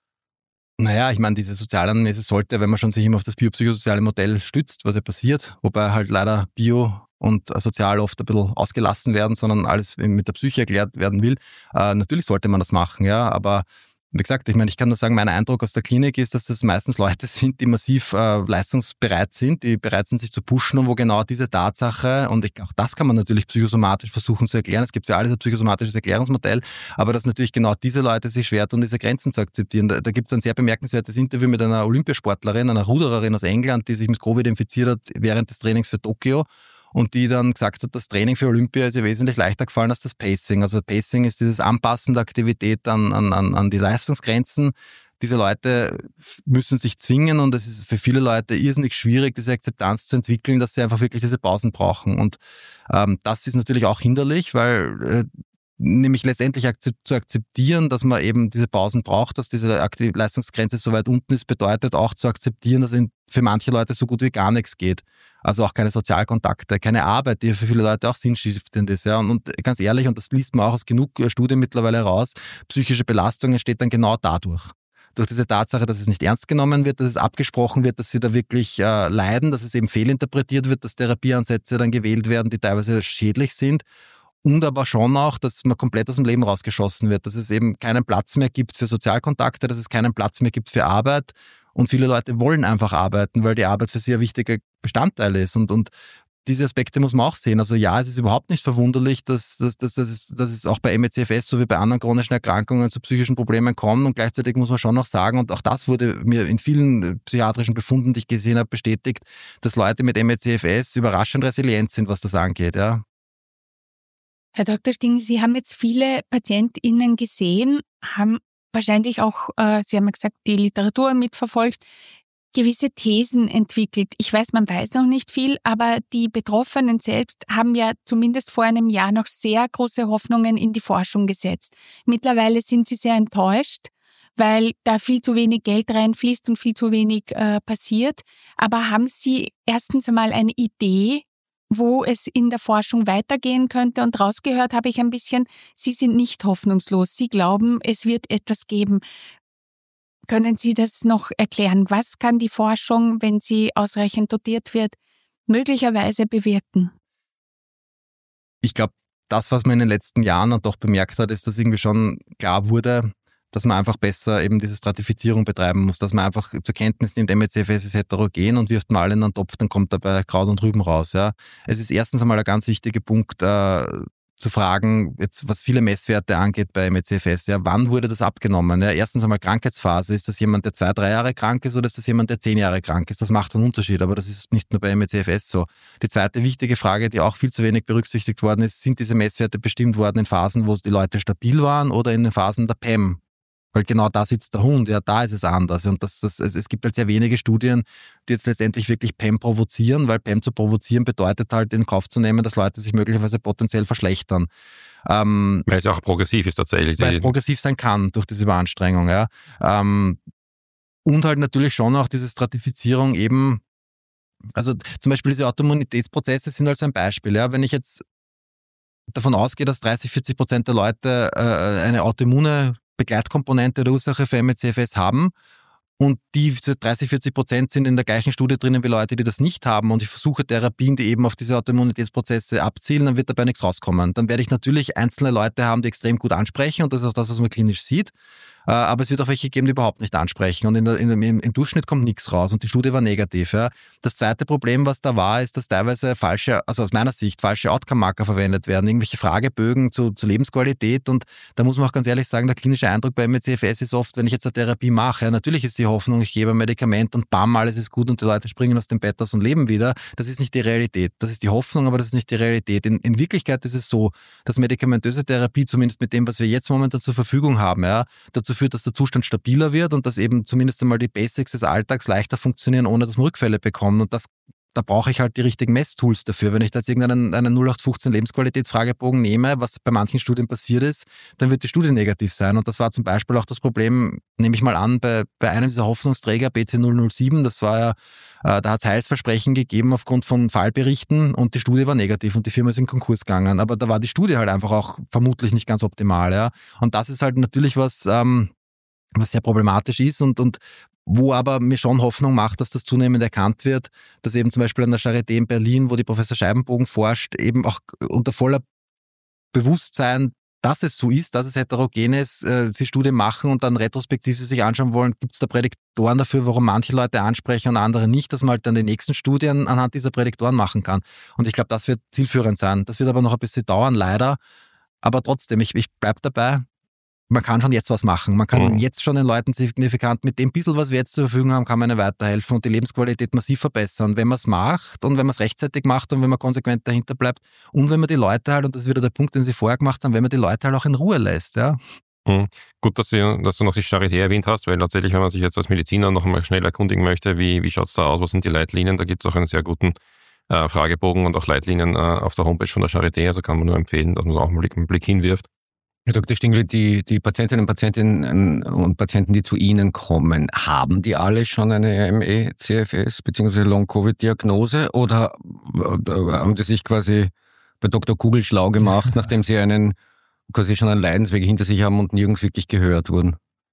Naja, ich meine, diese Sozialanamnese sollte, wenn man schon sich immer auf das biopsychosoziale Modell stützt, was ja passiert, wobei halt leider Bio und sozial oft ein bisschen ausgelassen werden, sondern alles mit der Psyche erklärt werden will. Äh, natürlich sollte man das machen, ja, aber wie gesagt, ich meine, ich kann nur sagen, mein Eindruck aus der Klinik ist, dass das meistens Leute sind, die massiv äh, leistungsbereit sind, die bereit sind, sich zu pushen und wo genau diese Tatsache, und ich, auch das kann man natürlich psychosomatisch versuchen zu erklären, es gibt für alles ein psychosomatisches Erklärungsmodell, aber dass natürlich genau diese Leute sich schwer tun, diese Grenzen zu akzeptieren. Da, da gibt es ein sehr bemerkenswertes Interview mit einer Olympiasportlerin, einer Rudererin aus England, die sich mit Covid infiziert hat während des Trainings für Tokio. Und die dann gesagt hat, das Training für Olympia ist ihr wesentlich leichter gefallen als das Pacing. Also Pacing ist dieses Anpassen der Aktivität an, an, an die Leistungsgrenzen. Diese Leute müssen sich zwingen und es ist für viele Leute irrsinnig schwierig, diese Akzeptanz zu entwickeln, dass sie einfach wirklich diese Pausen brauchen. Und ähm, das ist natürlich auch hinderlich, weil äh, nämlich letztendlich akzept, zu akzeptieren, dass man eben diese Pausen braucht, dass diese Aktiv- Leistungsgrenze so weit unten ist, bedeutet auch zu akzeptieren, dass in, für manche Leute so gut wie gar nichts geht. Also auch keine Sozialkontakte, keine Arbeit, die für viele Leute auch sinnstiftend ist. Ja. Und, und ganz ehrlich, und das liest man auch aus genug Studien mittlerweile raus, psychische Belastung entsteht dann genau dadurch. Durch diese Tatsache, dass es nicht ernst genommen wird, dass es abgesprochen wird, dass sie da wirklich äh, leiden, dass es eben fehlinterpretiert wird, dass Therapieansätze dann gewählt werden, die teilweise schädlich sind. Und aber schon auch, dass man komplett aus dem Leben rausgeschossen wird, dass es eben keinen Platz mehr gibt für Sozialkontakte, dass es keinen Platz mehr gibt für Arbeit. Und viele Leute wollen einfach arbeiten, weil die Arbeit für sie ein wichtiger Bestandteil ist. Und, und diese Aspekte muss man auch sehen. Also ja, es ist überhaupt nicht verwunderlich, dass, dass, dass, dass, es, dass es auch bei M E C F S sowie bei anderen chronischen Erkrankungen zu psychischen Problemen kommt. Und gleichzeitig muss man schon noch sagen, und auch das wurde mir in vielen psychiatrischen Befunden, die ich gesehen habe, bestätigt, dass Leute mit M E C F S überraschend resilient sind, was das angeht. Ja. Herr Doktor Stingl, Sie haben jetzt viele PatientInnen gesehen, haben wahrscheinlich auch, äh, Sie haben ja gesagt, die Literatur mitverfolgt, gewisse Thesen entwickelt. Ich weiß, man weiß noch nicht viel, aber die Betroffenen selbst haben ja zumindest vor einem Jahr noch sehr große Hoffnungen in die Forschung gesetzt. Mittlerweile sind sie sehr enttäuscht, weil da viel zu wenig Geld reinfließt und viel zu wenig äh, passiert. Aber haben Sie erstens einmal eine Idee, wo es in der Forschung weitergehen könnte? Und rausgehört habe ich ein bisschen, Sie sind nicht hoffnungslos. Sie glauben, es wird etwas geben. Können Sie das noch erklären? Was kann die Forschung, wenn sie ausreichend dotiert wird, möglicherweise bewirken? Ich glaube, das, was man in den letzten Jahren dann doch bemerkt hat, ist, dass irgendwie schon klar wurde, dass man einfach besser eben diese Stratifizierung betreiben muss, dass man einfach zur Kenntnis nimmt, M E C F S ist heterogen und wirft mal in einen Topf, dann kommt dabei Kraut und Rüben raus. Ja. Es ist erstens einmal ein ganz wichtiger Punkt, äh, zu fragen, jetzt was viele Messwerte angeht bei M E C F S, ja, wann wurde das abgenommen? Ja, erstens einmal Krankheitsphase, ist das jemand, der zwei, drei Jahre krank ist oder ist das jemand, der zehn Jahre krank ist? Das macht einen Unterschied, aber das ist nicht nur bei M E C F S so. Die zweite wichtige Frage, die auch viel zu wenig berücksichtigt worden ist, sind diese Messwerte bestimmt worden in Phasen, wo die Leute stabil waren oder in den Phasen der P E M? Weil genau da sitzt der Hund, ja, da ist es anders. Und das, das, es, es gibt halt sehr wenige Studien, die jetzt letztendlich wirklich P E M provozieren, weil P E M zu provozieren bedeutet halt in Kauf zu nehmen, dass Leute sich möglicherweise potenziell verschlechtern. Ähm, weil es auch progressiv ist tatsächlich. Weil es progressiv sein kann durch diese Überanstrengung, ja. Ähm, und halt natürlich schon auch diese Stratifizierung eben, also zum Beispiel diese Autoimmunitätsprozesse sind halt so ein Beispiel, ja. Wenn ich jetzt davon ausgehe, dass dreißig, vierzig Prozent der Leute äh, eine autoimmune Begleitkomponente oder Ursache für M E C F S haben und diese dreißig, vierzig Prozent sind in der gleichen Studie drinnen wie Leute, die das nicht haben und ich versuche Therapien, die eben auf diese Autoimmunitätsprozesse abzielen, dann wird dabei nichts rauskommen. Dann werde ich natürlich einzelne Leute haben, die extrem gut ansprechen und das ist auch das, was man klinisch sieht. Aber es wird auch welche geben, die überhaupt nicht ansprechen und in der, in, im, im Durchschnitt kommt nichts raus und die Studie war negativ. Ja. Das zweite Problem, was da war, ist, dass teilweise falsche, also aus meiner Sicht, falsche Outcome-Marker verwendet werden, irgendwelche Fragebögen zu, zu Lebensqualität und da muss man auch ganz ehrlich sagen, der klinische Eindruck bei M E C F S ist oft, wenn ich jetzt eine Therapie mache, ja, natürlich ist die Hoffnung, ich gebe ein Medikament und bam, alles ist gut und die Leute springen aus dem Bett aus und leben wieder. Das ist nicht die Realität. Das ist die Hoffnung, aber das ist nicht die Realität. In, in Wirklichkeit ist es so, dass medikamentöse Therapie, zumindest mit dem, was wir jetzt momentan zur Verfügung haben, ja, dazu führt, dass der Zustand stabiler wird und dass eben zumindest einmal die Basics des Alltags leichter funktionieren, ohne dass man Rückfälle bekommt. Und das, da brauche ich halt die richtigen Messtools dafür. Wenn ich da jetzt irgendeinen einen null acht fünfzehn Lebensqualitätsfragebogen nehme, was bei manchen Studien passiert ist, dann wird die Studie negativ sein. Und das war zum Beispiel auch das Problem, nehme ich mal an, bei, bei einem dieser Hoffnungsträger, B C null null sieben, das war ja, äh, da hat es Heilsversprechen gegeben aufgrund von Fallberichten und die Studie war negativ und die Firma ist in Konkurs gegangen. Aber da war die Studie halt einfach auch vermutlich nicht ganz optimal. Ja. Und das ist halt natürlich was, ähm, was sehr problematisch ist und, und wo aber mir schon Hoffnung macht, dass das zunehmend erkannt wird, dass eben zum Beispiel an der Charité in Berlin, wo die Professor Scheibenbogen forscht, eben auch unter voller Bewusstsein, dass es so ist, dass es heterogen ist, äh, sie Studien machen und dann retrospektiv sie sich anschauen wollen, gibt es da Prädiktoren dafür, warum manche Leute ansprechen und andere nicht, dass man halt dann die nächsten Studien anhand dieser Prädiktoren machen kann. Und ich glaube, das wird zielführend sein. Das wird aber noch ein bisschen dauern, leider. Aber trotzdem, ich, ich bleibe dabei. Man kann schon jetzt was machen. Man kann mhm. jetzt schon den Leuten signifikant, mit dem bisschen, was wir jetzt zur Verfügung haben, kann man ihnen weiterhelfen und die Lebensqualität massiv verbessern. Wenn man es macht und wenn man es rechtzeitig macht und wenn man konsequent dahinter bleibt und wenn man die Leute halt, und das ist wieder der Punkt, den Sie vorher gemacht haben, wenn man die Leute halt auch in Ruhe lässt. Ja. Mhm. Gut, dass, Sie, dass du noch die Charité erwähnt hast, weil tatsächlich, wenn man sich jetzt als Mediziner noch mal schnell erkundigen möchte, wie, wie schaut es da aus, was sind die Leitlinien, da gibt es auch einen sehr guten äh, Fragebogen und auch Leitlinien äh, auf der Homepage von der Charité, also kann man nur empfehlen, dass man da auch mal einen Blick hinwirft. Herr Doktor Stingl, die, die Patientinnen und Patientinnen und Patienten, die zu Ihnen kommen, haben die alle schon eine M E C F S bzw. Long-Covid-Diagnose oder, oder haben die sich quasi bei Doktor Kugel schlau gemacht, nachdem sie einen quasi schon einen Leidensweg hinter sich haben und nirgends wirklich gehört wurden?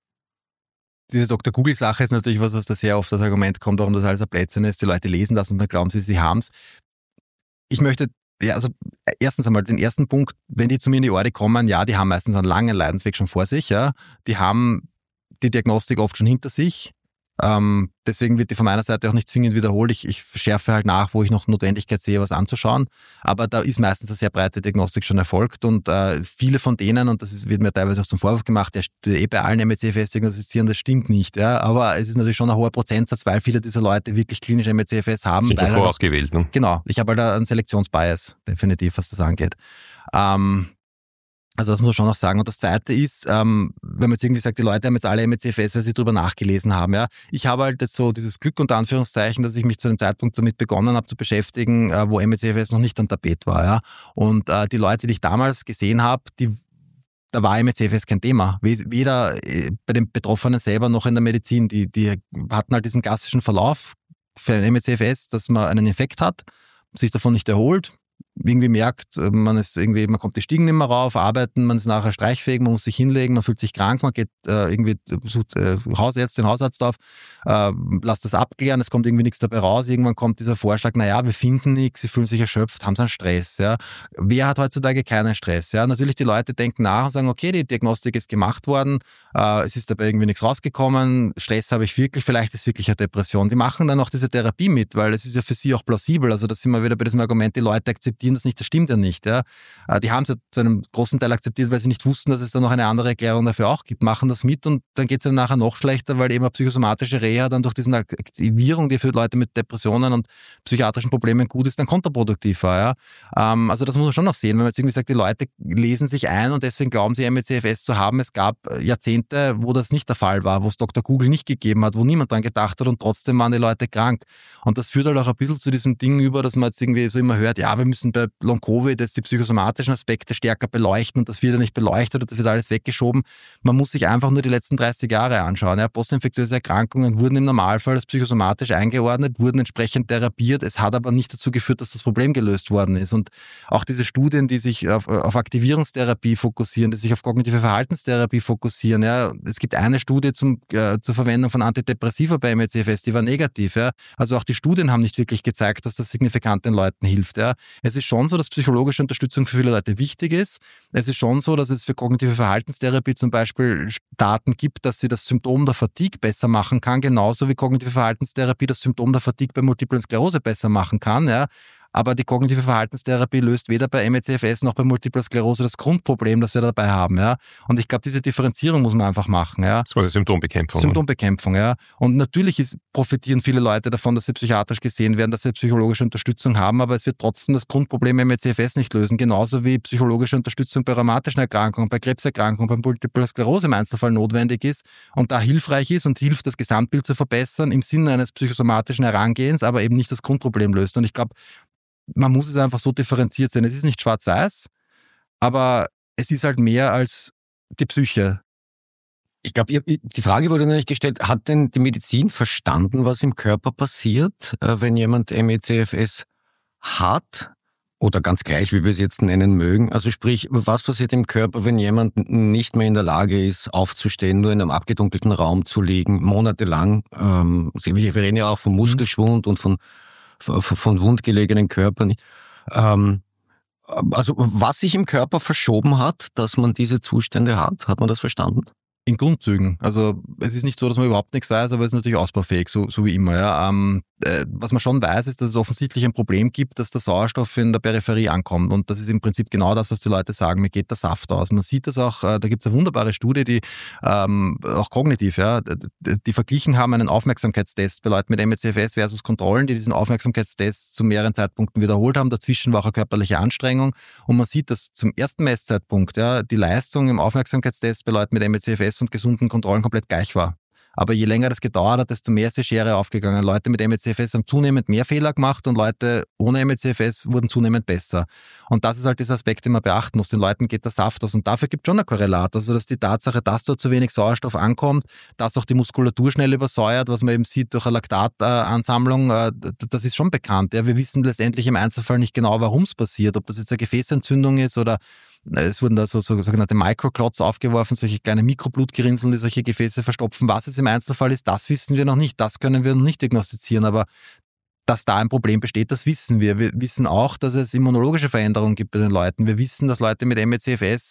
Diese Doktor Google-Sache ist natürlich was, was da sehr oft das Argument kommt, warum das alles ein Blödsinn ist. Die Leute lesen das und dann glauben sie, sie haben es. Ich möchte Ja, also erstens einmal den ersten Punkt, wenn die zu mir in die Orde kommen, ja, die haben meistens einen langen Leidensweg schon vor sich, ja. Die haben die Diagnostik oft schon hinter sich. Ähm, deswegen wird die von meiner Seite auch nicht zwingend wiederholt. Ich, ich schärfe halt nach, wo ich noch Notwendigkeit sehe, was anzuschauen. Aber da ist meistens eine sehr breite Diagnostik schon erfolgt und äh, viele von denen, und das ist, wird mir teilweise auch zum Vorwurf gemacht, der eh bei allen M E C F S diagnostizieren, das stimmt nicht. Ja. Aber es ist natürlich schon ein hoher Prozentsatz, weil viele dieser Leute wirklich klinisch M E C F S haben. Sind schon vorausgewählt, ne? Genau. Ich habe halt einen Selektionsbias, definitiv, was das angeht. Ähm, Also das muss man schon noch sagen. Und das Zweite ist, ähm, wenn man jetzt irgendwie sagt, die Leute haben jetzt alle M E C F S, weil sie drüber nachgelesen haben. Ja, ich habe halt jetzt so dieses Glück unter Anführungszeichen, dass ich mich zu einem Zeitpunkt damit begonnen habe zu beschäftigen, äh, wo M E C F S noch nicht am Tapet war. Ja, und äh, die Leute, die ich damals gesehen habe, die da war M E C F S kein Thema. Weder bei den Betroffenen selber noch in der Medizin. Die, die hatten halt diesen klassischen Verlauf für ein M E C F S, dass man einen Infekt hat, sich davon nicht erholt, irgendwie merkt, man ist irgendwie, man kommt die Stiegen nicht mehr rauf, arbeiten, man ist nachher streichfähig, man muss sich hinlegen, man fühlt sich krank, man geht äh, irgendwie, sucht äh, Hausärztin, Hausarzt auf, äh, lasst das abklären, es kommt irgendwie nichts dabei raus, irgendwann kommt dieser Vorschlag, naja, wir finden nichts, sie fühlen sich erschöpft, haben sie einen Stress, ja. Wer hat heutzutage keinen Stress, ja? Natürlich die Leute denken nach und sagen, okay, die Diagnostik ist gemacht worden, äh, es ist dabei irgendwie nichts rausgekommen, Stress habe ich wirklich, vielleicht ist wirklich eine Depression. Die machen dann auch diese Therapie mit, weil es ist ja für sie auch plausibel, also das sind wir wieder bei diesem Argument, die Leute akzeptieren das nicht, das stimmt ja nicht. Ja. Die haben es ja zu einem großen Teil akzeptiert, weil sie nicht wussten, dass es da noch eine andere Erklärung dafür auch gibt, machen das mit und dann geht es ihnen nachher noch schlechter, weil eben eine psychosomatische Reha dann durch diese Aktivierung, die für Leute mit Depressionen und psychiatrischen Problemen gut ist, dann kontraproduktiv war. Ja. Also das muss man schon noch sehen, wenn man jetzt irgendwie sagt, die Leute lesen sich ein und deswegen glauben sie, M E C F S zu haben. Es gab Jahrzehnte, wo das nicht der Fall war, wo es Doktor Google nicht gegeben hat, wo niemand dran gedacht hat und trotzdem waren die Leute krank. Und das führt halt auch ein bisschen zu diesem Ding über, dass man jetzt irgendwie so immer hört, ja, wir müssen bei Long-Covid jetzt die psychosomatischen Aspekte stärker beleuchten und das wird ja nicht beleuchtet und das wird alles weggeschoben. Man muss sich einfach nur die letzten dreißig Jahre anschauen. Ja, postinfektiöse Erkrankungen wurden im Normalfall als psychosomatisch eingeordnet, wurden entsprechend therapiert. Es hat aber nicht dazu geführt, dass das Problem gelöst worden ist. Und auch diese Studien, die sich auf, auf Aktivierungstherapie fokussieren, die sich auf kognitive Verhaltenstherapie fokussieren. Ja, es gibt eine Studie zum, äh, zur Verwendung von Antidepressiva bei M E C F S, die war negativ. Ja. Also auch die Studien haben nicht wirklich gezeigt, dass das signifikant den Leuten hilft. Ja. Es ist schon so, dass psychologische Unterstützung für viele Leute wichtig ist. Es ist schon so, dass es für kognitive Verhaltenstherapie zum Beispiel Daten gibt, dass sie das Symptom der Fatigue besser machen kann, genauso wie kognitive Verhaltenstherapie das Symptom der Fatigue bei Multiplen Sklerose besser machen kann. Ja. Aber die kognitive Verhaltenstherapie löst weder bei M E C F S noch bei Multipler Sklerose das Grundproblem, das wir dabei haben. Ja. Und ich glaube, diese Differenzierung muss man einfach machen. Ja. Das ist quasi Symptombekämpfung. Symptombekämpfung, ja. Und natürlich ist, profitieren viele Leute davon, dass sie psychiatrisch gesehen werden, dass sie psychologische Unterstützung haben, aber es wird trotzdem das Grundproblem M E C F S nicht lösen. Genauso wie psychologische Unterstützung bei rheumatischen Erkrankungen, bei Krebserkrankungen, bei Multipler Sklerose im Einzelfall notwendig ist und da hilfreich ist und hilft, das Gesamtbild zu verbessern im Sinne eines psychosomatischen Herangehens, aber eben nicht das Grundproblem löst. Und ich glaube, man muss es einfach so differenziert sehen. Es ist nicht schwarz-weiß, aber es ist halt mehr als die Psyche. Ich glaube, die Frge wurde noch nicht gestellt, hat denn die Medizin verstanden, was im Körper passiert, wenn jemand M E C F S hat? Oder ganz gleich, wie wir es jetzt nennen mögen. Also sprich, was passiert im Körper, wenn jemand nicht mehr in der Lage ist, aufzustehen, nur in einem abgedunkelten Raum zu liegen, monatelang? Ähm, wir reden ja auch von Muskelschwund und von von wundgelegenen Körpern. Ähm, also was sich im Körper verschoben hat, dass man diese Zustände hat, hat man das verstanden? In Grundzügen. Also es ist nicht so, dass man überhaupt nichts weiß, aber es ist natürlich ausbaufähig, so, so wie immer. Ja. Ähm, äh, was man schon weiß, ist, dass es offensichtlich ein Problem gibt, dass der Sauerstoff in der Peripherie ankommt. Und das ist im Prinzip genau das, was die Leute sagen, mir geht der Saft aus. Man sieht das auch, äh, da gibt es eine wunderbare Studie, die ähm, auch kognitiv, ja, die, die verglichen haben einen Aufmerksamkeitstest bei Leuten mit M E C F S versus Kontrollen, die diesen Aufmerksamkeitstest zu mehreren Zeitpunkten wiederholt haben. Dazwischen war auch eine körperliche Anstrengung. Und man sieht, dass zum ersten Messzeitpunkt ja, die Leistung im Aufmerksamkeitstest bei Leuten mit M E C F S und gesunden Kontrollen komplett gleich war. Aber je länger das gedauert hat, desto mehr ist die Schere aufgegangen. Leute mit M E C F S haben zunehmend mehr Fehler gemacht und Leute ohne M E C F S wurden zunehmend besser. Und das ist halt dieser Aspekt, den man beachten muss. Den Leuten geht der Saft aus und dafür gibt es schon ein Korrelat. Also dass die Tatsache, dass dort zu wenig Sauerstoff ankommt, dass auch die Muskulatur schnell übersäuert, was man eben sieht durch eine Laktatansammlung, das ist schon bekannt. Ja, wir wissen letztendlich im Einzelfall nicht genau, warum es passiert. Ob das jetzt eine Gefäßentzündung ist oder es wurden da so, so sogenannte Microclots aufgeworfen, solche kleine Mikroblutgerinnseln, die solche Gefäße verstopfen. Was es im Einzelfall ist, das wissen wir noch nicht. Das können wir noch nicht diagnostizieren. Aber dass da ein Problem besteht, das wissen wir. Wir wissen auch, dass es immunologische Veränderungen gibt bei den Leuten. Wir wissen, dass Leute mit M E C F S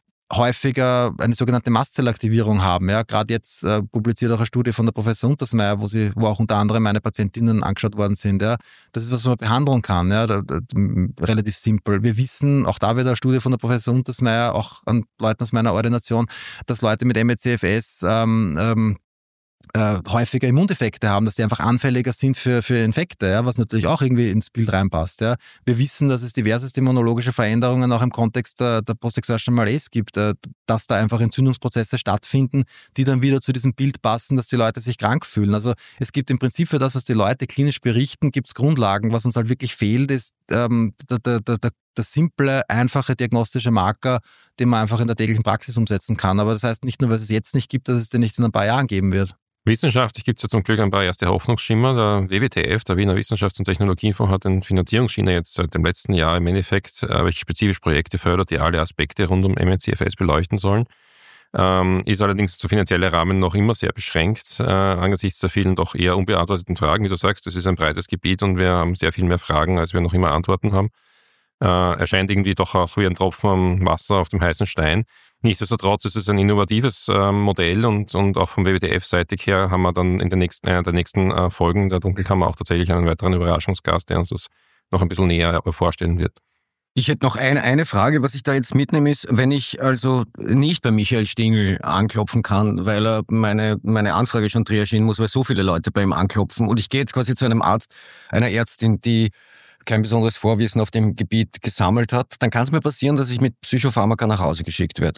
häufiger eine sogenannte Mastzellaktivierung haben. Ja, gerade jetzt äh, publiziert auch eine Studie von der Professor Untersmeier, wo sie, wo auch unter anderem meine Patientinnen angeschaut worden sind. Ja, das ist was man behandeln kann. Ja, da, da, relativ simpel. Wir wissen, auch da wieder eine Studie von der Professor Untersmeier, auch an Leuten aus meiner Ordination, dass Leute mit M E C F S ähm, ähm, Äh, häufiger Immundefekte haben, dass die einfach anfälliger sind für, für Infekte, ja, was natürlich auch irgendwie ins Bild reinpasst. Ja. Wir wissen, dass es diverseste immunologische Veränderungen auch im Kontext der, der Post-Exertional Malaise gibt, äh, dass da einfach Entzündungsprozesse stattfinden, die dann wieder zu diesem Bild passen, dass die Leute sich krank fühlen. Also es gibt im Prinzip für das, was die Leute klinisch berichten, gibt es Grundlagen. Was uns halt wirklich fehlt, ist ähm, der, der, der, der der simple, einfache diagnostische Marker, den man einfach in der täglichen Praxis umsetzen kann. Aber das heißt nicht nur, weil es es jetzt nicht gibt, dass es den nicht in ein paar Jahren geben wird. Wissenschaftlich gibt es ja zum Glück ein paar erste Hoffnungsschimmer. Der W W T F, der Wiener Wissenschafts- und Technologiefonds, hat eine Finanzierungsschiene jetzt seit dem letzten Jahr im Endeffekt äh, spezifisch Projekte fördert, die alle Aspekte rund um M E C F S beleuchten sollen. Ähm, ist allerdings der finanzielle Rahmen noch immer sehr beschränkt, äh, angesichts der vielen doch eher unbeantworteten Fragen. Wie du sagst, das ist ein breites Gebiet und wir haben sehr viel mehr Fragen, als wir noch immer Antworten haben. Äh, erscheint irgendwie doch auch wie ein Tropfen am Wasser auf dem heißen Stein. Nichtsdestotrotz ist es ein innovatives äh, Modell und, und auch vom W W T F-seitig her haben wir dann in den nächsten, einer der nächsten äh, Folgen der Dunkelkammer auch tatsächlich einen weiteren Überraschungsgast, der uns das noch ein bisschen näher vorstellen wird. Ich hätte noch eine, eine Frage, was ich da jetzt mitnehme, ist, wenn ich also nicht bei Michael Stingl anklopfen kann, weil er meine, meine Anfrage schon triagieren muss, weil so viele Leute bei ihm anklopfen und ich gehe jetzt quasi zu einem Arzt, einer Ärztin, die kein besonderes Vorwissen auf dem Gebiet gesammelt hat, dann kann es mir passieren, dass ich mit Psychopharmaka nach Hause geschickt werde.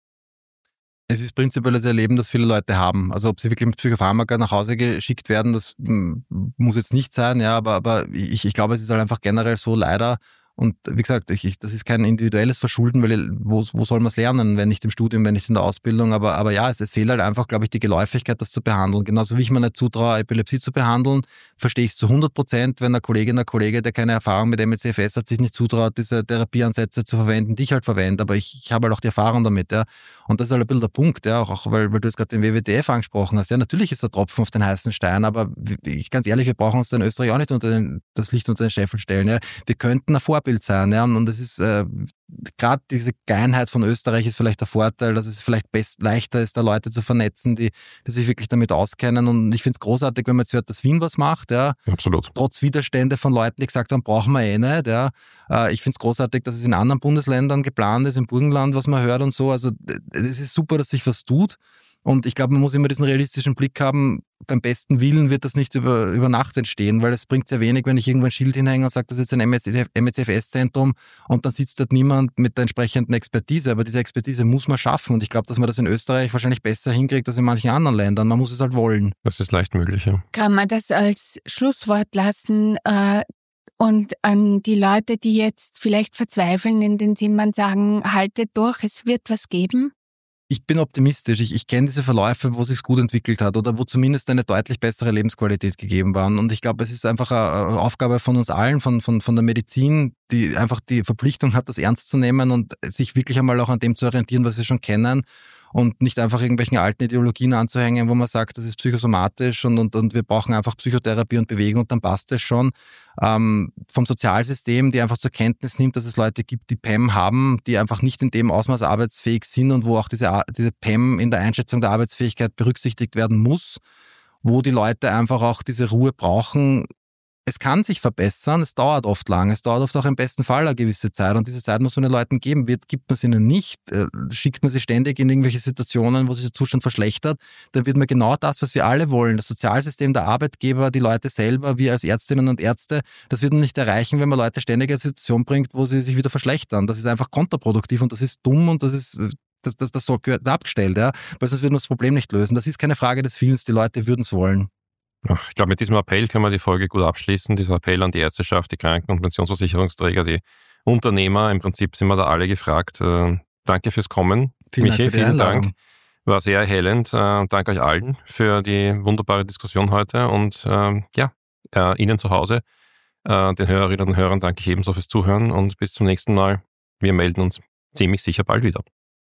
Es ist prinzipiell das Erleben, das viele Leute haben. Also ob sie wirklich mit Psychopharmaka nach Hause geschickt werden, das m, muss jetzt nicht sein, ja, aber, aber ich, ich glaube, es ist halt einfach generell so leider. Und wie gesagt, ich, ich, das ist kein individuelles Verschulden, weil wo, wo soll man es lernen, wenn nicht im Studium, wenn nicht in der Ausbildung, aber, aber ja, es, es fehlt halt einfach, glaube ich, die Geläufigkeit, das zu behandeln. Genauso wie ich mir nicht zutraue, Epilepsie zu behandeln, verstehe ich es zu hundert Prozent, wenn eine Kollegin, ein Kollege, der keine Erfahrung mit M E C F S hat, sich nicht zutraut, diese Therapieansätze zu verwenden, die ich halt verwende, aber ich, ich habe halt auch die Erfahrung damit, ja. Und das ist halt ein bisschen der Punkt, ja, auch weil, weil du jetzt gerade den W W T F angesprochen hast. Ja, natürlich ist der Tropfen auf den heißen Stein, aber ich, ganz ehrlich, wir brauchen uns da in Österreich auch nicht unter den, das Licht unter den Scheffel stellen, ja. Wir könnten ein Vorbild sein, ja, und es ist äh, gerade diese Kleinheit von Österreich ist vielleicht der Vorteil, dass es vielleicht best, leichter ist, da Leute zu vernetzen, die, die sich wirklich damit auskennen. Und ich finde es großartig, wenn man jetzt hört, dass Wien was macht, ja. Absolut. Trotz Widerstände von Leuten, die gesagt haben, brauchen wir eh nicht, ja. Äh, ich finde es großartig, dass es in anderen Bundesländern geplant ist, im Burgenland, was man hört und so. Also es ist super, dass sich was tut. Und ich glaube, man muss immer diesen realistischen Blick haben, beim besten Willen wird das nicht über, über Nacht entstehen, weil es bringt sehr wenig, wenn ich irgendwo ein Schild hinhänge und sage, das ist jetzt ein M E C F S-Zentrum und dann sitzt dort niemand mit der entsprechenden Expertise. Aber diese Expertise muss man schaffen und ich glaube, dass man das in Österreich wahrscheinlich besser hinkriegt als in manchen anderen Ländern. Man muss es halt wollen. Das ist leicht möglich, ja. Kann man das als Schlusswort lassen äh, und an die Leute, die jetzt vielleicht verzweifeln, in den Sinn man sagen, haltet durch, es wird was geben? Ich bin optimistisch. Ich, ich kenne diese Verläufe, wo es sich gut entwickelt hat oder wo zumindest eine deutlich bessere Lebensqualität gegeben war. Und ich glaube, es ist einfach eine Aufgabe von uns allen, von, von, von der Medizin, die einfach die Verpflichtung hat, das ernst zu nehmen und sich wirklich einmal auch an dem zu orientieren, was wir schon kennen. Und nicht einfach irgendwelchen alten Ideologien anzuhängen, wo man sagt, das ist psychosomatisch und, und, und wir brauchen einfach Psychotherapie und Bewegung und dann passt es schon. Ähm, vom Sozialsystem, die einfach zur Kenntnis nimmt, dass es Leute gibt, die P E M haben, die einfach nicht in dem Ausmaß arbeitsfähig sind und wo auch diese, diese P E M in der Einschätzung der Arbeitsfähigkeit berücksichtigt werden muss, wo die Leute einfach auch diese Ruhe brauchen. Es kann sich verbessern, es dauert oft lang, es dauert oft auch im besten Fall eine gewisse Zeit und diese Zeit muss man den Leuten geben. Wird, gibt man sie ihnen nicht, äh, schickt man sie ständig in irgendwelche Situationen, wo sich der Zustand verschlechtert, dann wird man genau das, was wir alle wollen, das Sozialsystem, der Arbeitgeber, die Leute selber, wir als Ärztinnen und Ärzte, das wird man nicht erreichen, wenn man Leute ständig in eine Situation bringt, wo sie sich wieder verschlechtern. Das ist einfach kontraproduktiv und das ist dumm und das ist... Das, das, das gehört abgestellt, ja, weil sonst würden wir das Problem nicht lösen. Das ist keine Frage des Willens, die Leute würden es wollen. Ach, ich glaube, mit diesem Appell können wir die Folge gut abschließen. Dieser Appell an die Ärzteschaft, die Kranken- und Pensionsversicherungsträger, die Unternehmer. Im Prinzip sind wir da alle gefragt. Äh, danke fürs Kommen. Vielen Michi, Dank für die vielen Einladung. Dank. War sehr erhellend. Äh, danke euch allen für die wunderbare Diskussion heute. Und äh, ja, äh, Ihnen zu Hause, äh, den Hörerinnen und Hörern, danke ich ebenso fürs Zuhören. Und bis zum nächsten Mal. Wir melden uns ziemlich sicher bald wieder.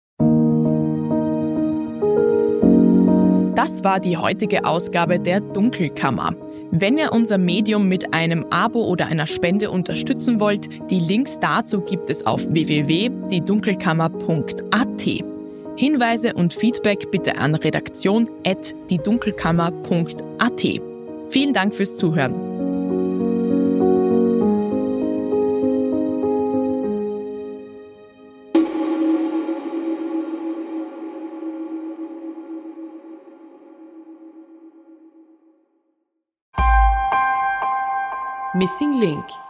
Das war die heutige Ausgabe der Dunkelkammer. Wenn ihr unser Medium mit einem Abo oder einer Spende unterstützen wollt, die Links dazu gibt es auf w w w punkt die dunkelkammer punkt a t. Hinweise und Feedback bitte an redaktion at die dunkelkammer punkt a t. Vielen Dank fürs Zuhören. Missing Link